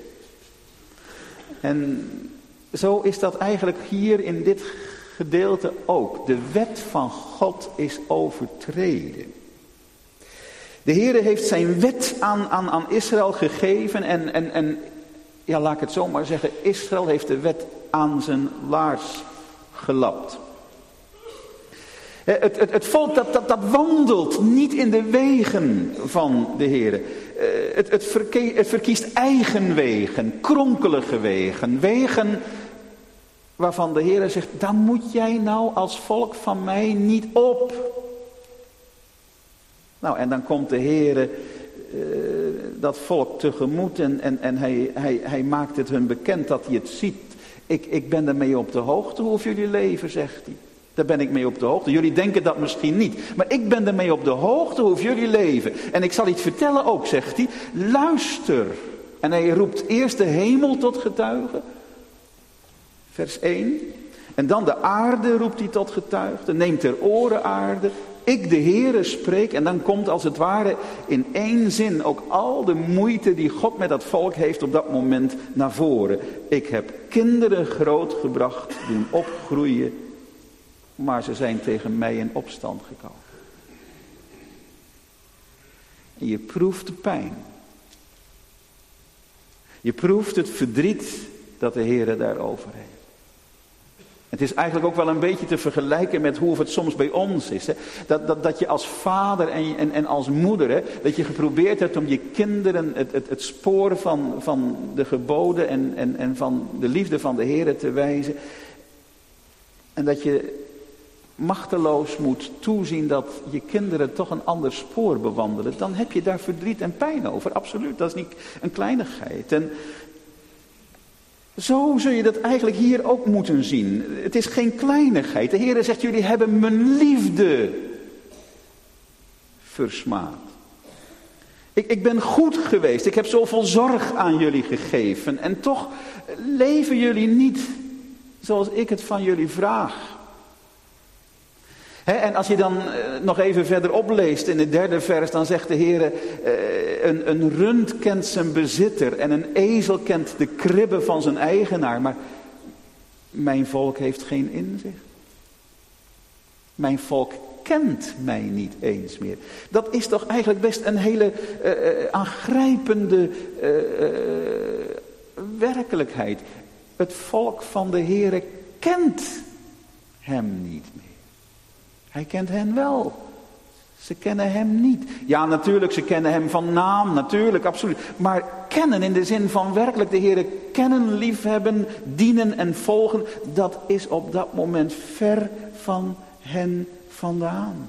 En zo is dat eigenlijk hier in dit gedeelte ook. De wet van God is overtreden. De Heere heeft zijn wet aan, aan, aan Israël gegeven en, en, en ja, laat ik het zo maar zeggen, Israël heeft de wet aan zijn laars gelapt. Het, het, het volk dat, dat, dat wandelt niet in de wegen van de Heere. Het, het, verke, het verkiest eigen wegen, kronkelige wegen, wegen waarvan de Heere zegt, daar moet jij nou als volk van mij niet op. Nou, en dan komt de Heere uh, dat volk tegemoet en, en, en hij, hij, hij maakt het hun bekend dat hij het ziet. Ik, ik ben ermee op de hoogte hoe jullie leven, zegt hij. Daar ben ik mee op de hoogte. Jullie denken dat misschien niet. Maar ik ben ermee op de hoogte hoe jullie leven. En ik zal iets vertellen ook, zegt hij. Luister. En hij roept eerst de hemel tot getuige. Vers één. En dan de aarde roept hij tot getuige. Neem ter oren aarde. Ik de Heere spreek. En dan komt als het ware in één zin ook al de moeite die God met dat volk heeft op dat moment naar voren. Ik heb kinderen grootgebracht, doen opgroeien. Maar ze zijn tegen mij in opstand gekomen. En je proeft de pijn. Je proeft het verdriet dat de Heere daarover heeft. Het is eigenlijk ook wel een beetje te vergelijken met hoe het soms bij ons is. Hè? Dat, dat, dat je als vader en, en, en als moeder, hè, dat je geprobeerd hebt om je kinderen het, het, het spoor van, van de geboden en, en, en van de liefde van de Heere te wijzen. En dat je machteloos moet toezien dat je kinderen toch een ander spoor bewandelen. Dan heb je daar verdriet en pijn over. Absoluut, dat is niet een kleinigheid. En zo zul je dat eigenlijk hier ook moeten zien. Het is geen kleinigheid. De Heere zegt, jullie hebben mijn liefde versmaad. Ik, ik ben goed geweest. Ik heb zoveel zorg aan jullie gegeven. En toch leven jullie niet zoals ik het van jullie vraag. He, en als je dan uh, nog even verder opleest in het derde vers, dan zegt de Heere, uh, een, een rund kent zijn bezitter en een ezel kent de kribbe van zijn eigenaar. Maar mijn volk heeft geen inzicht. Mijn volk kent mij niet eens meer. Dat is toch eigenlijk best een hele uh, aangrijpende uh, uh, werkelijkheid. Het volk van de Heere kent hem niet meer. Hij kent hen wel. Ze kennen hem niet. Ja, natuurlijk, ze kennen hem van naam. Natuurlijk, absoluut. Maar kennen in de zin van werkelijk de Heere kennen, liefhebben, dienen en volgen. Dat is op dat moment ver van hen vandaan.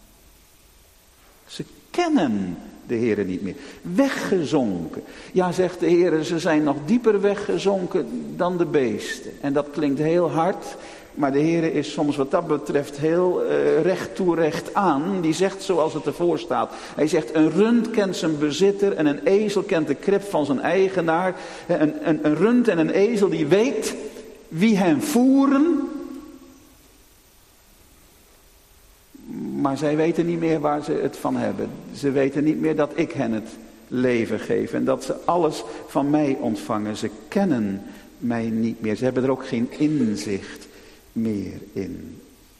Ze kennen de Heere niet meer. Weggezonken. Ja, zegt de Heere, ze zijn nog dieper weggezonken dan de beesten. En dat klinkt heel hard. Maar de Heere is soms wat dat betreft heel uh, recht toe recht aan. Die zegt zoals het ervoor staat. Hij zegt, een rund kent zijn bezitter en een ezel kent de krib van zijn eigenaar. Een, een, een rund en een ezel die weet wie hen voeren. Maar zij weten niet meer waar ze het van hebben. Ze weten niet meer dat ik hen het leven geef. En dat ze alles van mij ontvangen. Ze kennen mij niet meer. Ze hebben er ook geen inzicht meer in.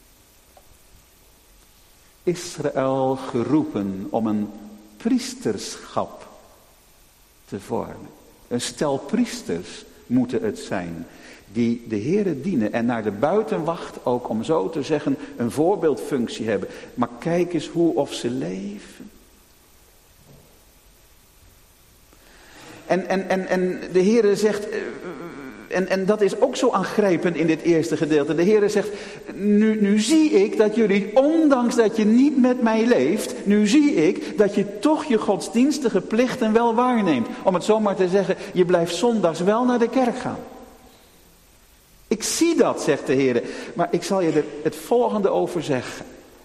Israël geroepen om een priesterschap te vormen. Een stel priesters moeten het zijn die de Heere dienen en naar de buitenwacht ook, om zo te zeggen, een voorbeeldfunctie hebben. Maar kijk eens hoe of ze leven. En, en, en, en de Heere zegt, en, en dat is ook zo aangrijpend in dit eerste gedeelte. De Heere zegt, nu, nu zie ik dat jullie, ondanks dat je niet met mij leeft, nu zie ik dat je toch je godsdienstige plichten wel waarneemt. Om het zomaar te zeggen, je blijft zondags wel naar de kerk gaan. Ik zie dat, zegt de Heere, maar ik zal je er het volgende over zeggen.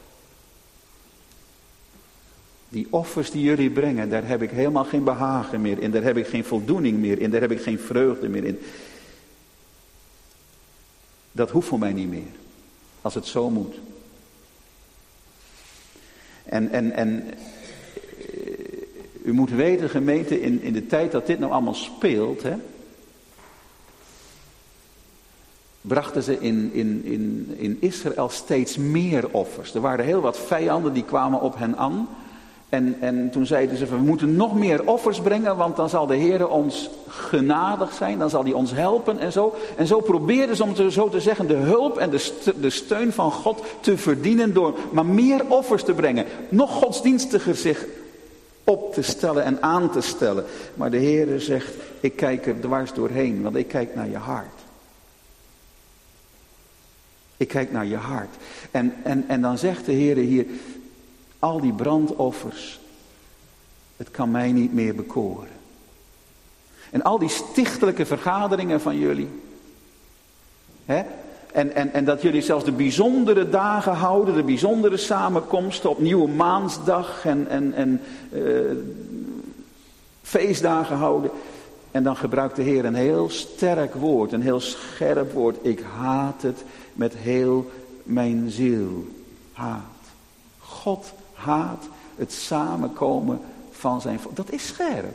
Die offers die jullie brengen, daar heb ik helemaal geen behagen meer in. Daar heb ik geen voldoening meer in. Daar heb ik geen vreugde meer in. Dat hoeft voor mij niet meer. Als het zo moet. En, en, en u moet weten, gemeente, in, in de tijd dat dit nou allemaal speelt, hè, brachten ze in, in, in, in Israël steeds meer offers. Er waren heel wat vijanden die kwamen op hen aan. En, en toen zeiden ze, we moeten nog meer offers brengen, want dan zal de Heer ons genadig zijn, dan zal hij ons helpen en zo. En zo probeerden ze, om te, zo te zeggen, de hulp en de, st- de steun van God te verdienen door maar meer offers te brengen. Nog godsdienstiger zich op te stellen en aan te stellen. Maar de Heer zegt, ik kijk er dwars doorheen, want ik kijk naar je hart. Ik kijk naar je hart. En, en, en dan zegt de Heer hier, al die brandoffers, het kan mij niet meer bekoren. En al die stichtelijke vergaderingen van jullie. Hè? En, en, en dat jullie zelfs de bijzondere dagen houden, de bijzondere samenkomsten op nieuwe maansdag en, en, en uh, feestdagen houden. En dan gebruikt de Heer een heel sterk woord, een heel scherp woord. Ik haat het met heel mijn ziel. Haat. God haat het samenkomen van zijn volk. Dat is scherp.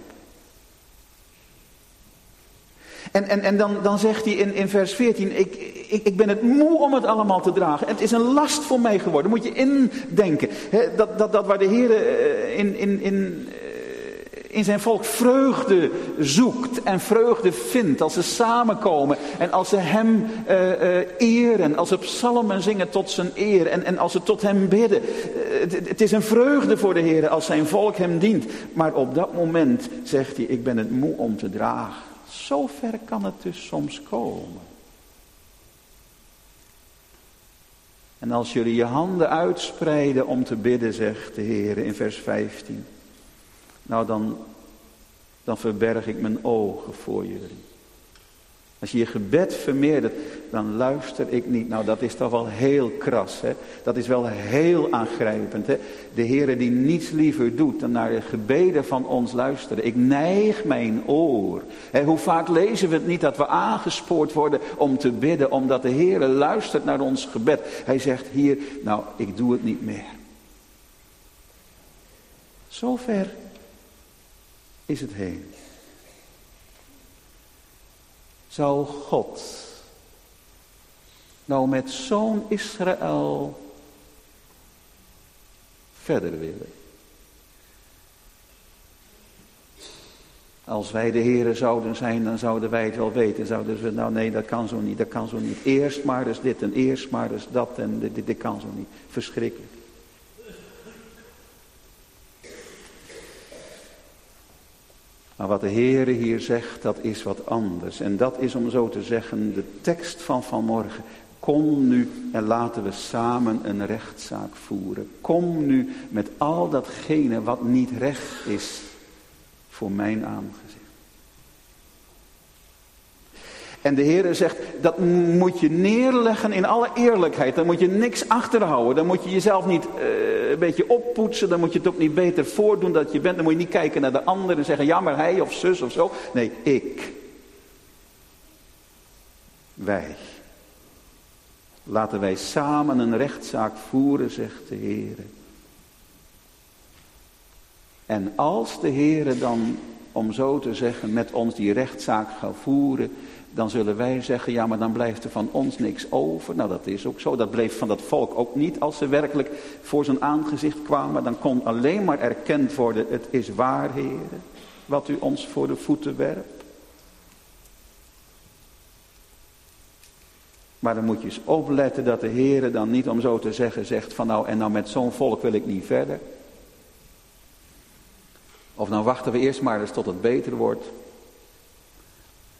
En, en, en dan, dan zegt hij in, in vers veertien, ik, ik, ik ben het moe om het allemaal te dragen. En het is een last voor mij geworden. Moet je indenken. He, dat, dat, dat waar de Heer in, in, in, in zijn volk vreugde zoekt en vreugde vindt. Als ze samenkomen en als ze hem uh, uh, eren. Als ze psalmen zingen tot zijn eer en, en als ze tot hem bidden. Uh, het, het is een vreugde voor de Heer als zijn volk hem dient. Maar op dat moment zegt hij, ik ben het moe om te dragen. Zo ver kan het dus soms komen. En als jullie je handen uitspreiden om te bidden, zegt de Heer in vers vijftien. Nou dan, dan verberg ik mijn ogen voor jullie. Als je je gebed vermeerdert, dan luister ik niet. Nou, dat is toch wel heel kras, hè? Dat is wel heel aangrijpend, hè? De Heere die niets liever doet dan naar de gebeden van ons luisteren. Ik neig mijn oor. Hè, hoe vaak lezen we het niet dat we aangespoord worden om te bidden, omdat de Heere luistert naar ons gebed. Hij zegt hier, nou, ik doe het niet meer. Zover is het heen. Zou God nou met zo'n Israël verder willen? Als wij de Heren zouden zijn, dan zouden wij het wel weten. Zouden ze, nou nee, dat kan zo niet, dat kan zo niet. Eerst maar eens dit en eerst maar eens dat en dit, dit, dit kan zo niet. Verschrikkelijk. Maar wat de Heere hier zegt, dat is wat anders. En dat is, om zo te zeggen, de tekst van vanmorgen. Kom nu en laten we samen een rechtszaak voeren. Kom nu met al datgene wat niet recht is voor mijn aangezicht. En de Heere zegt, dat moet je neerleggen in alle eerlijkheid. Dan moet je niks achterhouden. Dan moet je jezelf niet uh, een beetje oppoetsen. Dan moet je het ook niet beter voordoen dat je bent. Dan moet je niet kijken naar de ander en zeggen, ja maar hij of zus of zo. Nee, ik. Wij. Laten wij samen een rechtszaak voeren, zegt de Heere. En als de Heere dan, om zo te zeggen, met ons die rechtszaak gaat voeren, dan zullen wij zeggen, ja maar dan blijft er van ons niks over. Nou dat is ook zo, dat bleef van dat volk ook niet als ze werkelijk voor zijn aangezicht kwamen. Dan kon alleen maar erkend worden, het is waar Heere, wat u ons voor de voeten werpt. Maar dan moet je eens opletten dat de Heere dan niet, om zo te zeggen, zegt van nou en nou met zo'n volk wil ik niet verder. Of nou wachten we eerst maar eens tot het beter wordt.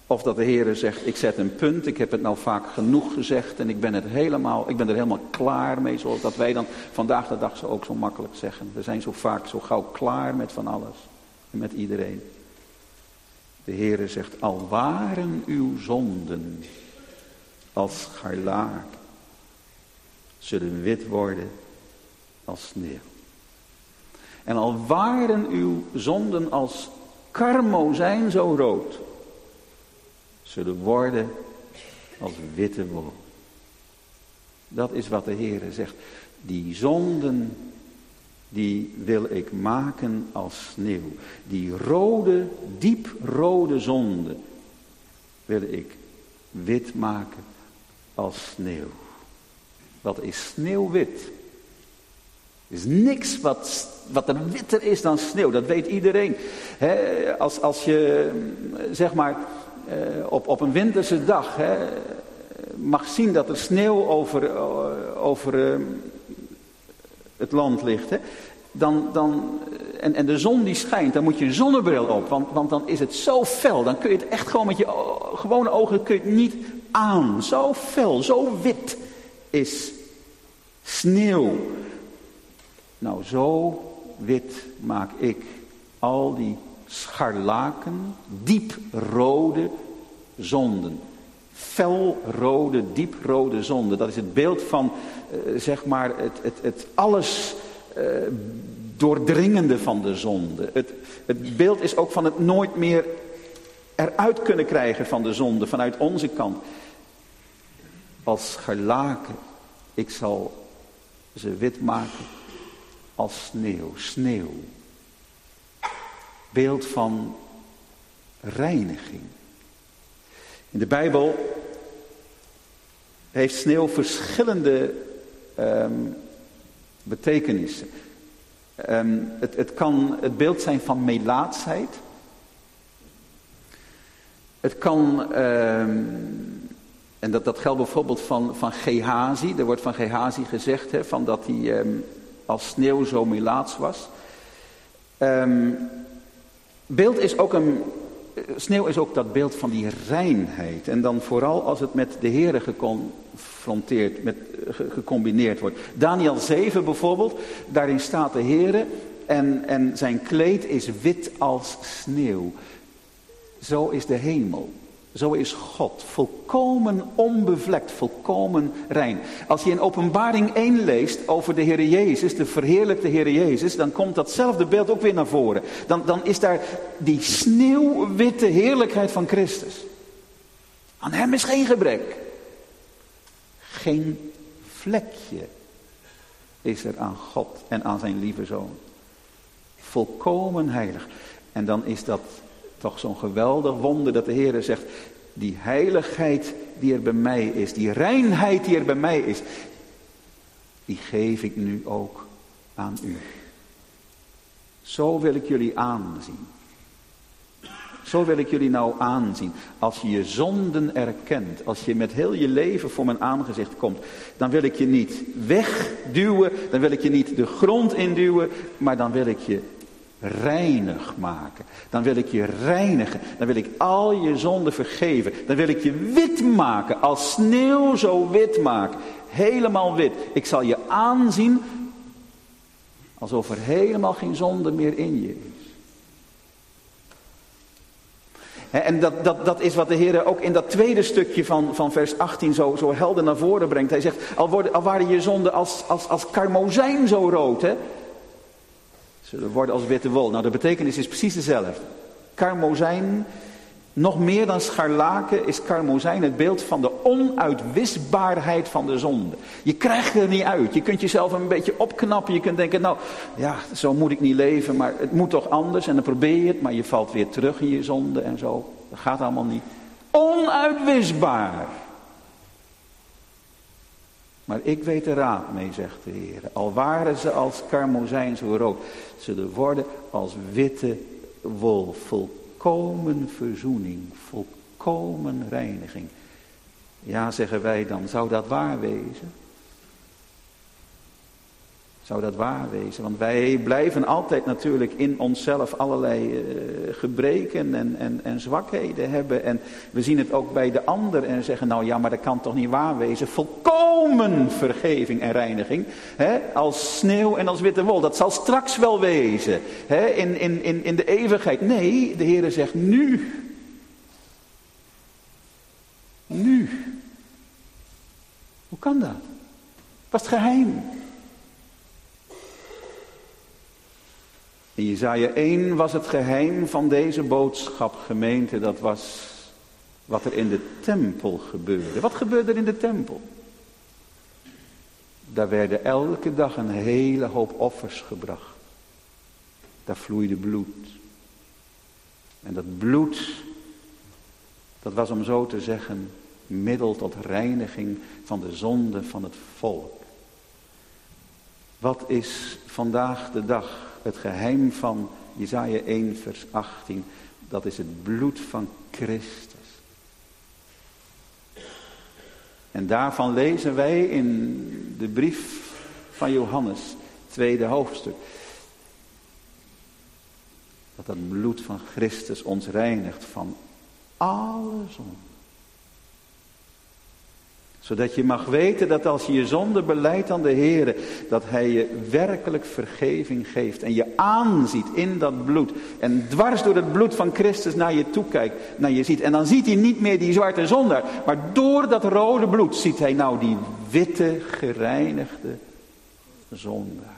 Of dat de Heere zegt, ik zet een punt, ik heb het nou vaak genoeg gezegd en ik ben, het helemaal, ik ben er helemaal klaar mee. Zoals dat wij dan vandaag de dag zo ook zo makkelijk zeggen. We zijn zo vaak zo gauw klaar met van alles en met iedereen. De Heere zegt, al waren uw zonden als scharlaak, zullen wit worden als sneeuw. En al waren uw zonden als karmozijn zo rood, zullen worden als witte wol. Dat is wat de Heere zegt. Die zonden, die wil ik maken als sneeuw. Die rode, dieprode zonde wil ik wit maken als sneeuw. Wat is sneeuwwit? Er is niks wat, wat er witter is dan sneeuw. Dat weet iedereen. He, als, als je, zeg maar, op, op een winterse dag he, mag zien dat er sneeuw over, over het land ligt. He, dan, dan, en, en de zon die schijnt, dan moet je een zonnebril op. Want, want dan is het zo fel. Dan kun je het echt gewoon met je gewone ogen kun je het niet aan. Zo fel, zo wit is sneeuw. Nou, zo wit maak ik al die scharlaken, dieprode zonden. Felrode, dieprode zonden. Dat is het beeld van, uh, zeg maar, het, het, het alles uh, doordringende van de zonde. Het, het beeld is ook van het nooit meer eruit kunnen krijgen van de zonde, vanuit onze kant. Als scharlaken, ik zal ze wit maken als sneeuw, sneeuw. Beeld van reiniging. In de Bijbel heeft sneeuw verschillende um, betekenissen. Um, het, het kan het beeld zijn van melaatsheid. Het kan, um, en dat, dat geldt bijvoorbeeld van, van Gehazi. Er wordt van Gehazi gezegd hè, van dat hij um, als sneeuw zo melaats was. Um, beeld is ook een, sneeuw is ook dat beeld van die reinheid. En dan vooral als het met de Heere geconfronteerd, met, gecombineerd wordt. Daniel zeven bijvoorbeeld, daarin staat de Heere en, en zijn kleed is wit als sneeuw. Zo is de hemel. Zo is God. Volkomen onbevlekt, volkomen rein. Als je in Openbaring één leest over de Heere Jezus, de verheerlijkte Heere Jezus, dan komt datzelfde beeld ook weer naar voren. Dan, dan is daar die sneeuwwitte heerlijkheid van Christus. Aan hem is geen gebrek. Geen vlekje is er aan God en aan zijn lieve zoon. Volkomen heilig. En dan is dat toch zo'n geweldig wonder dat de Heere zegt, die heiligheid die er bij mij is, die reinheid die er bij mij is, die geef ik nu ook aan u. Zo wil ik jullie aanzien. Zo wil ik jullie nou aanzien. Als je je zonden erkent, als je met heel je leven voor mijn aangezicht komt, dan wil ik je niet wegduwen, dan wil ik je niet de grond induwen, maar dan wil ik je reinig maken. Dan wil ik je reinigen. Dan wil ik al je zonden vergeven. Dan wil ik je wit maken. Als sneeuw zo wit maken. Helemaal wit. Ik zal je aanzien alsof er helemaal geen zonde meer in je is. En dat, dat, dat is wat de Heer ook in dat tweede stukje van, van vers achttien zo, zo helder naar voren brengt. Hij zegt, al, worden, al waren je zonden als, als, als karmozijn zo rood, hè, zullen worden als witte wol. Nou, de betekenis is precies dezelfde. Karmozijn, nog meer dan scharlaken, is karmozijn het beeld van de onuitwisbaarheid van de zonde. Je krijgt er niet uit. Je kunt jezelf een beetje opknappen. Je kunt denken, nou, ja, zo moet ik niet leven, maar het moet toch anders. En dan probeer je het, maar je valt weer terug in je zonde en zo. Dat gaat allemaal niet. Onuitwisbaar. Maar ik weet er raad mee, zegt de Heer. Al waren ze als karmozijn zo rood, zullen worden als witte wol. Volkomen verzoening, volkomen reiniging. Ja, zeggen wij dan, zou dat waar wezen? Zou dat waar wezen? Want wij blijven altijd natuurlijk in onszelf allerlei uh, gebreken en, en, en zwakheden hebben. En we zien het ook bij de ander en zeggen, nou ja, maar dat kan toch niet waar wezen? Volkomen vergeving en reiniging. Hè? Als sneeuw en als witte wol. Dat zal straks wel wezen. Hè? In, in, in, in de eeuwigheid. Nee, de Heere zegt nu. Nu. Hoe kan dat? Was het geheim? In Jesaja één was het geheim van deze boodschap, gemeente, dat was wat er in de tempel gebeurde. Wat gebeurde er in de tempel? Daar werden elke dag een hele hoop offers gebracht. Daar vloeide bloed. En dat bloed, dat was om zo te zeggen, middel tot reiniging van de zonde van het volk. Wat is vandaag de dag het geheim van Jesaja één vers achttien? Dat is het bloed van Christus. En daarvan lezen wij in de brief van Johannes, tweede hoofdstuk. Dat dat bloed van Christus ons reinigt van alle zonde. Zodat je mag weten dat als je je zonde belijdt aan de Heere, dat Hij je werkelijk vergeving geeft. En je aanziet in dat bloed. En dwars door het bloed van Christus naar je toe kijkt, naar je ziet. En dan ziet hij niet meer die zwarte zondaar. Maar door dat rode bloed ziet hij nou die witte, gereinigde zondaar.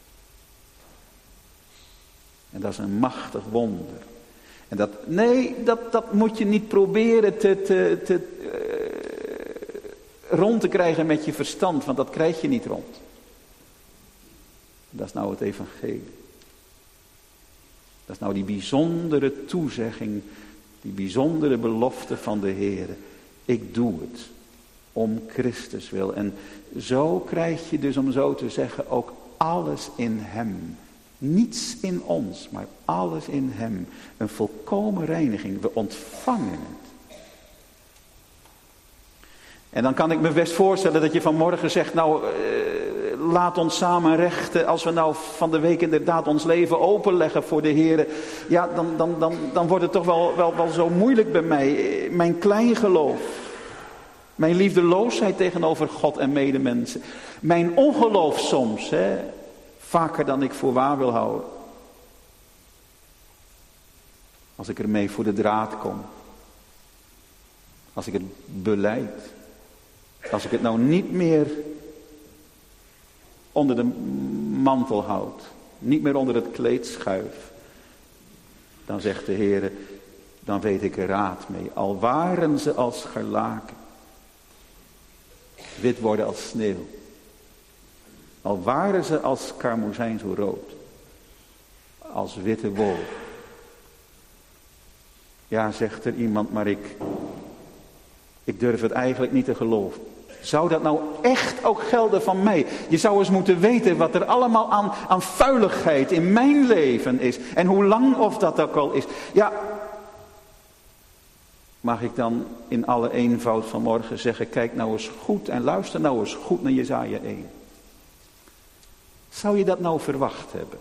En dat is een machtig wonder. En dat, nee, dat, dat moet je niet proberen te... te, te uh, rond te krijgen met je verstand, want dat krijg je niet rond. Dat is nou het evangelie. Dat is nou die bijzondere toezegging, die bijzondere belofte van de Heer. Ik doe het om Christus wil. En zo krijg je dus, om zo te zeggen, ook alles in Hem. Niets in ons, maar alles in Hem. Een volkomen reiniging. We ontvangen het. En dan kan ik me best voorstellen dat je vanmorgen zegt, nou, uh, laat ons samen rechten. Als we nou van de week inderdaad ons leven openleggen voor de Heer. Ja, dan, dan, dan, dan wordt het toch wel, wel, wel zo moeilijk bij mij. Mijn kleingeloof. Mijn liefdeloosheid tegenover God en medemensen. Mijn ongeloof soms, hè, vaker dan ik voor waar wil houden. Als ik ermee voor de draad kom. Als ik het belijd. Als ik het nou niet meer onder de mantel houd. Niet meer onder het kleed schuif. Dan zegt de Heer, dan weet ik er raad mee. Al waren ze als scharlaken. Wit worden als sneeuw. Al waren ze als karmozijn zo rood. Als witte wol. Ja, zegt er iemand, maar ik... Ik durf het eigenlijk niet te geloven. Zou dat nou echt ook gelden van mij? Je zou eens moeten weten wat er allemaal aan, aan vuiligheid in mijn leven is. En hoe lang of dat ook al is. Ja, mag ik dan in alle eenvoud vanmorgen zeggen, kijk nou eens goed en luister nou eens goed naar Jesaja één. Zou je dat nou verwacht hebben?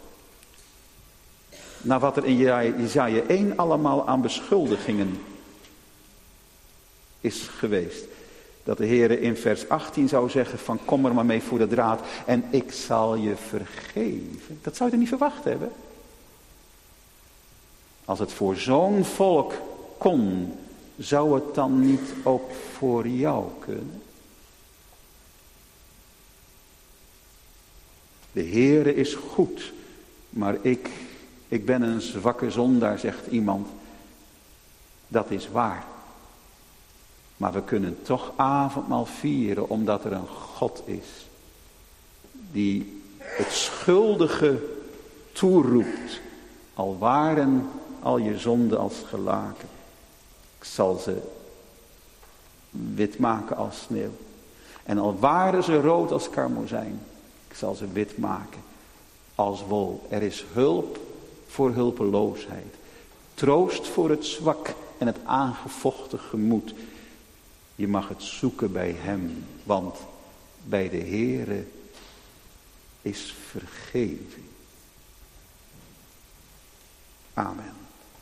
Na wat er in Jesaja één allemaal aan beschuldigingen is geweest. Dat de Heer in vers achttien zou zeggen van kom er maar mee voor de draad en ik zal je vergeven. Dat zou je er niet verwacht hebben. Als het voor zo'n volk kon, zou het dan niet ook voor jou kunnen? De Heere is goed, maar ik, ik ben een zwakke zondaar, zegt iemand. Dat is waar. Maar we kunnen toch avondmaal vieren omdat er een God is. Die het schuldige toeroept. Al waren al je zonden als gelaken. Ik zal ze wit maken als sneeuw. En al waren ze rood als karmozijn. Ik zal ze wit maken als wol. Er is hulp voor hulpeloosheid. Troost voor het zwak en het aangevochten gemoed. Je mag het zoeken bij hem, want bij de Heere is vergeving. Amen.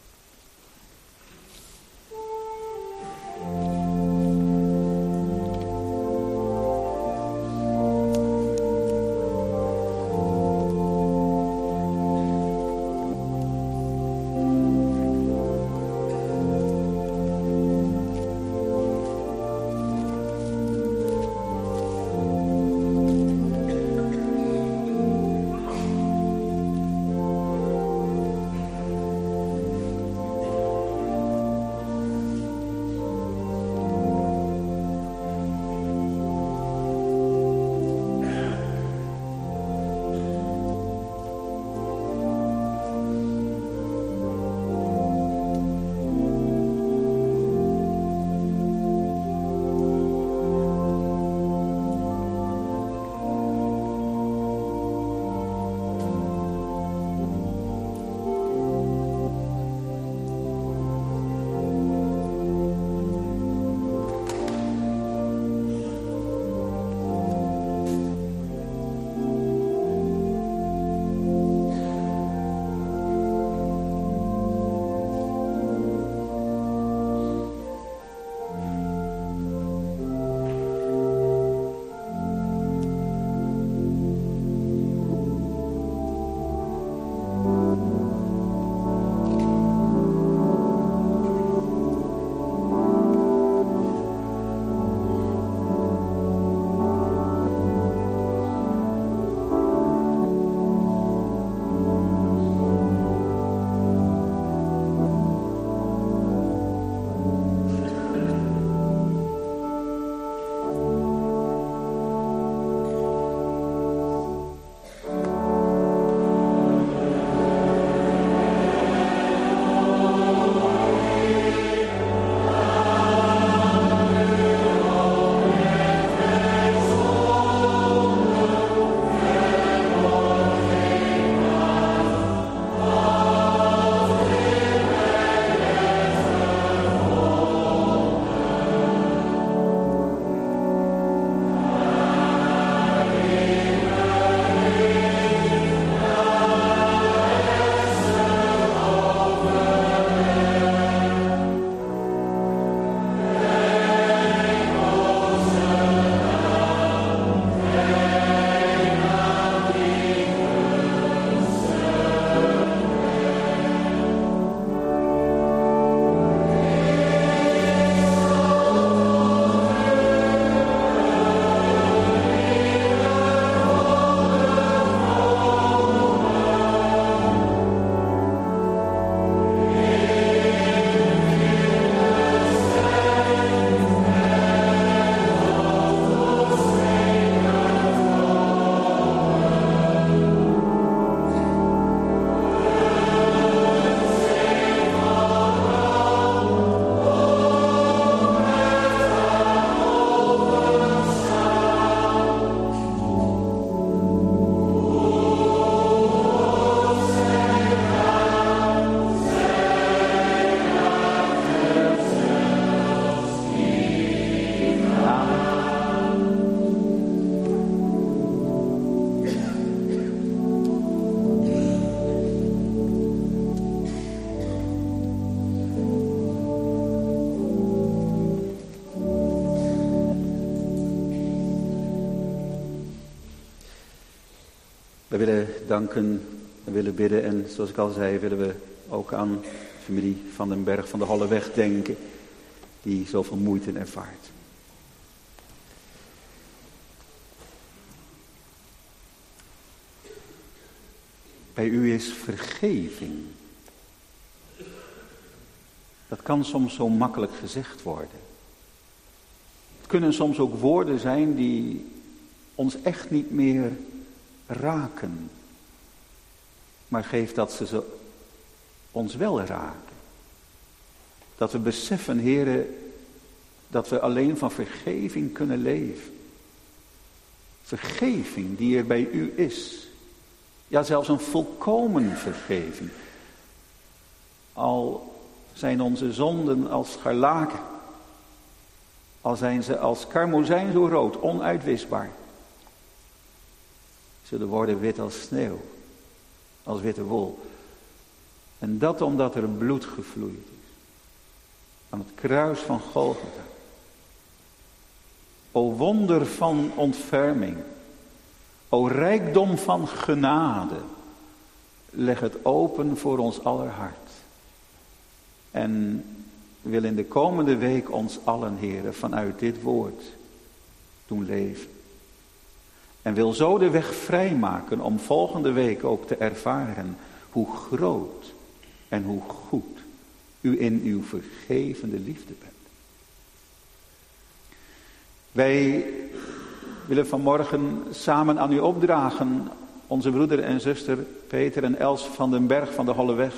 We willen danken en willen bidden en zoals ik al zei willen we ook aan de familie Van den Berg van de Holleweg denken die zoveel moeite ervaart. Bij u is vergeving. Dat kan soms zo makkelijk gezegd worden. Het kunnen soms ook woorden zijn die ons echt niet meer raken. Maar geef dat ze zo ons wel raken. Dat we beseffen, Heere, dat we alleen van vergeving kunnen leven. Vergeving die er bij u is. Ja, zelfs een volkomen vergeving. Al zijn onze zonden als scharlaken. Al zijn ze als karmozijn zo rood, onuitwisbaar. zullen worden wit als sneeuw, als witte wol. En dat omdat er bloed gevloeid is. Aan het kruis van Golgotha. O wonder van ontferming. O rijkdom van genade. Leg het open voor ons aller hart. En wil in de komende week ons allen, Heere, vanuit dit woord doen leven. En wil zo de weg vrijmaken om volgende week ook te ervaren hoe groot en hoe goed u in uw vergevende liefde bent. Wij willen vanmorgen samen aan u opdragen onze broeder en zuster Peter en Els van den Berg van de Holleweg.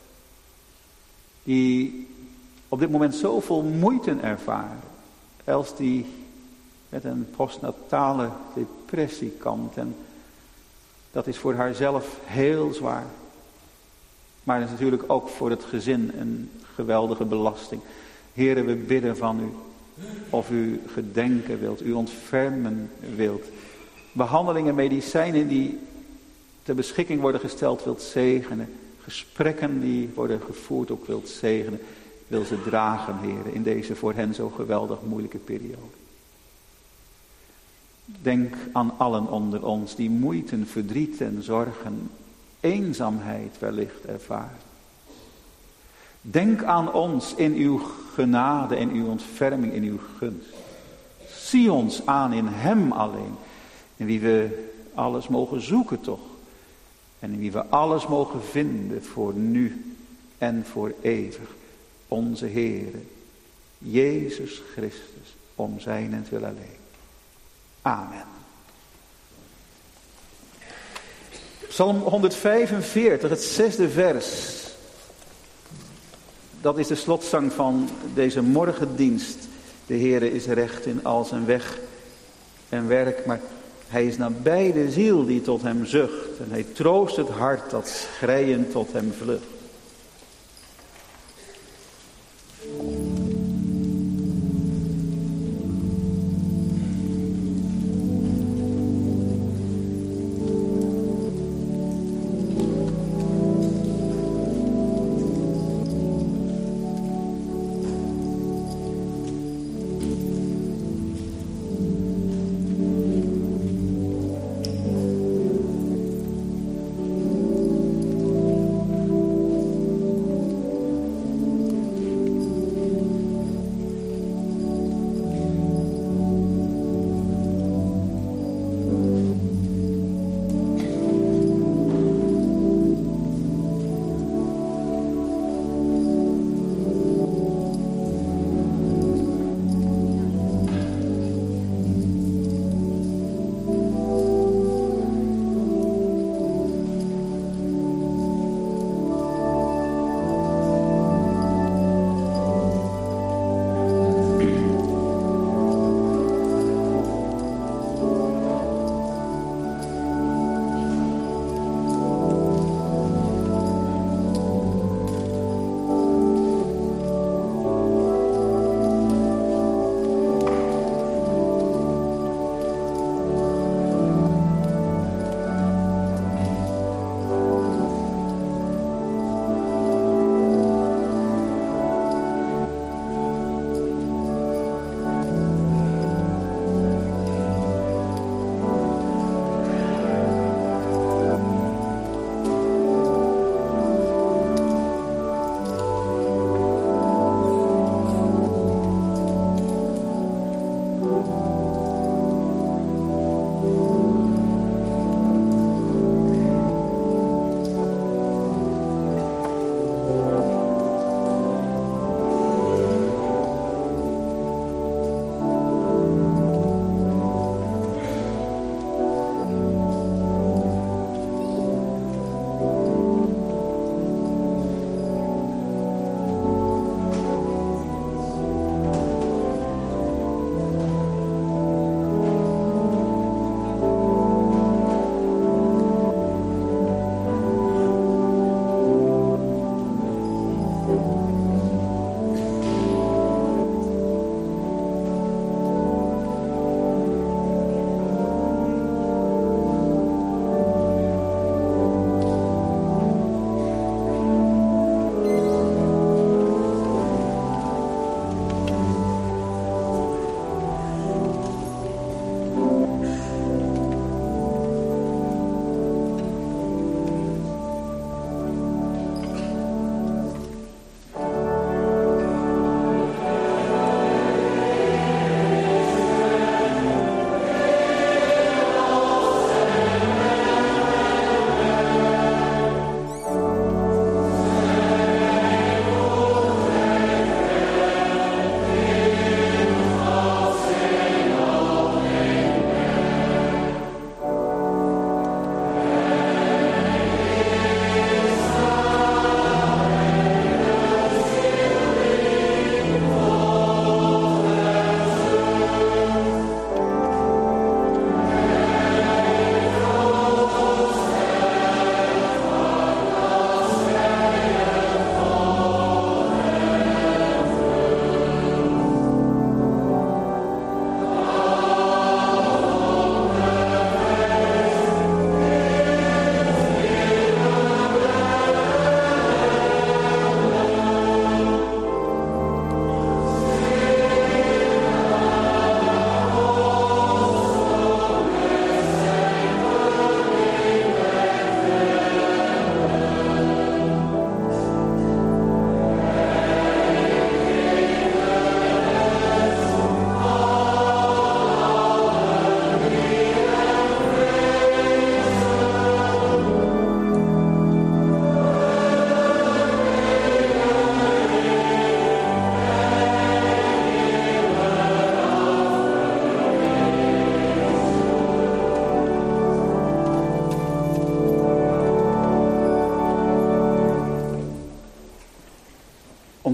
Die op dit moment zoveel moeite ervaren. Els die met een postnatale depressie kampt. En dat is voor haarzelf heel zwaar. Maar het is natuurlijk ook voor het gezin een geweldige belasting. Heere, we bidden van u. Of u gedenken wilt, u ontfermen wilt. Behandelingen, medicijnen die ter beschikking worden gesteld wilt zegenen. Gesprekken die worden gevoerd ook wilt zegenen. Wil ze dragen, Heere, in deze voor hen zo geweldig moeilijke periode. Denk aan allen onder ons die moeite, verdriet en zorgen, eenzaamheid wellicht ervaren. Denk aan ons in uw genade, in uw ontferming, in uw gunst. Zie ons aan in hem alleen, in wie we alles mogen zoeken toch. En in wie we alles mogen vinden voor nu en voor eeuwig. Onze Heere, Jezus Christus, om zijnentwil alleen. Amen. Psalm honderdvijfenveertig, het zesde vers. Dat is de slotzang van deze morgendienst. De Heere is recht in al zijn weg en werk, maar hij is nabij de ziel die tot hem zucht. En hij troost het hart dat schreiend tot hem vlucht.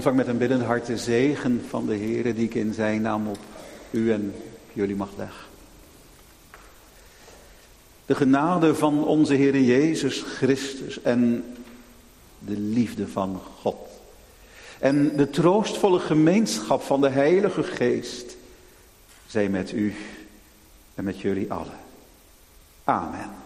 Ontvang met een biddend hart de zegen van de Heere die ik in zijn naam op u en jullie mag leggen. De genade van onze Heere Jezus Christus en de liefde van God. En de troostvolle gemeenschap van de Heilige Geest zij met u en met jullie allen. Amen.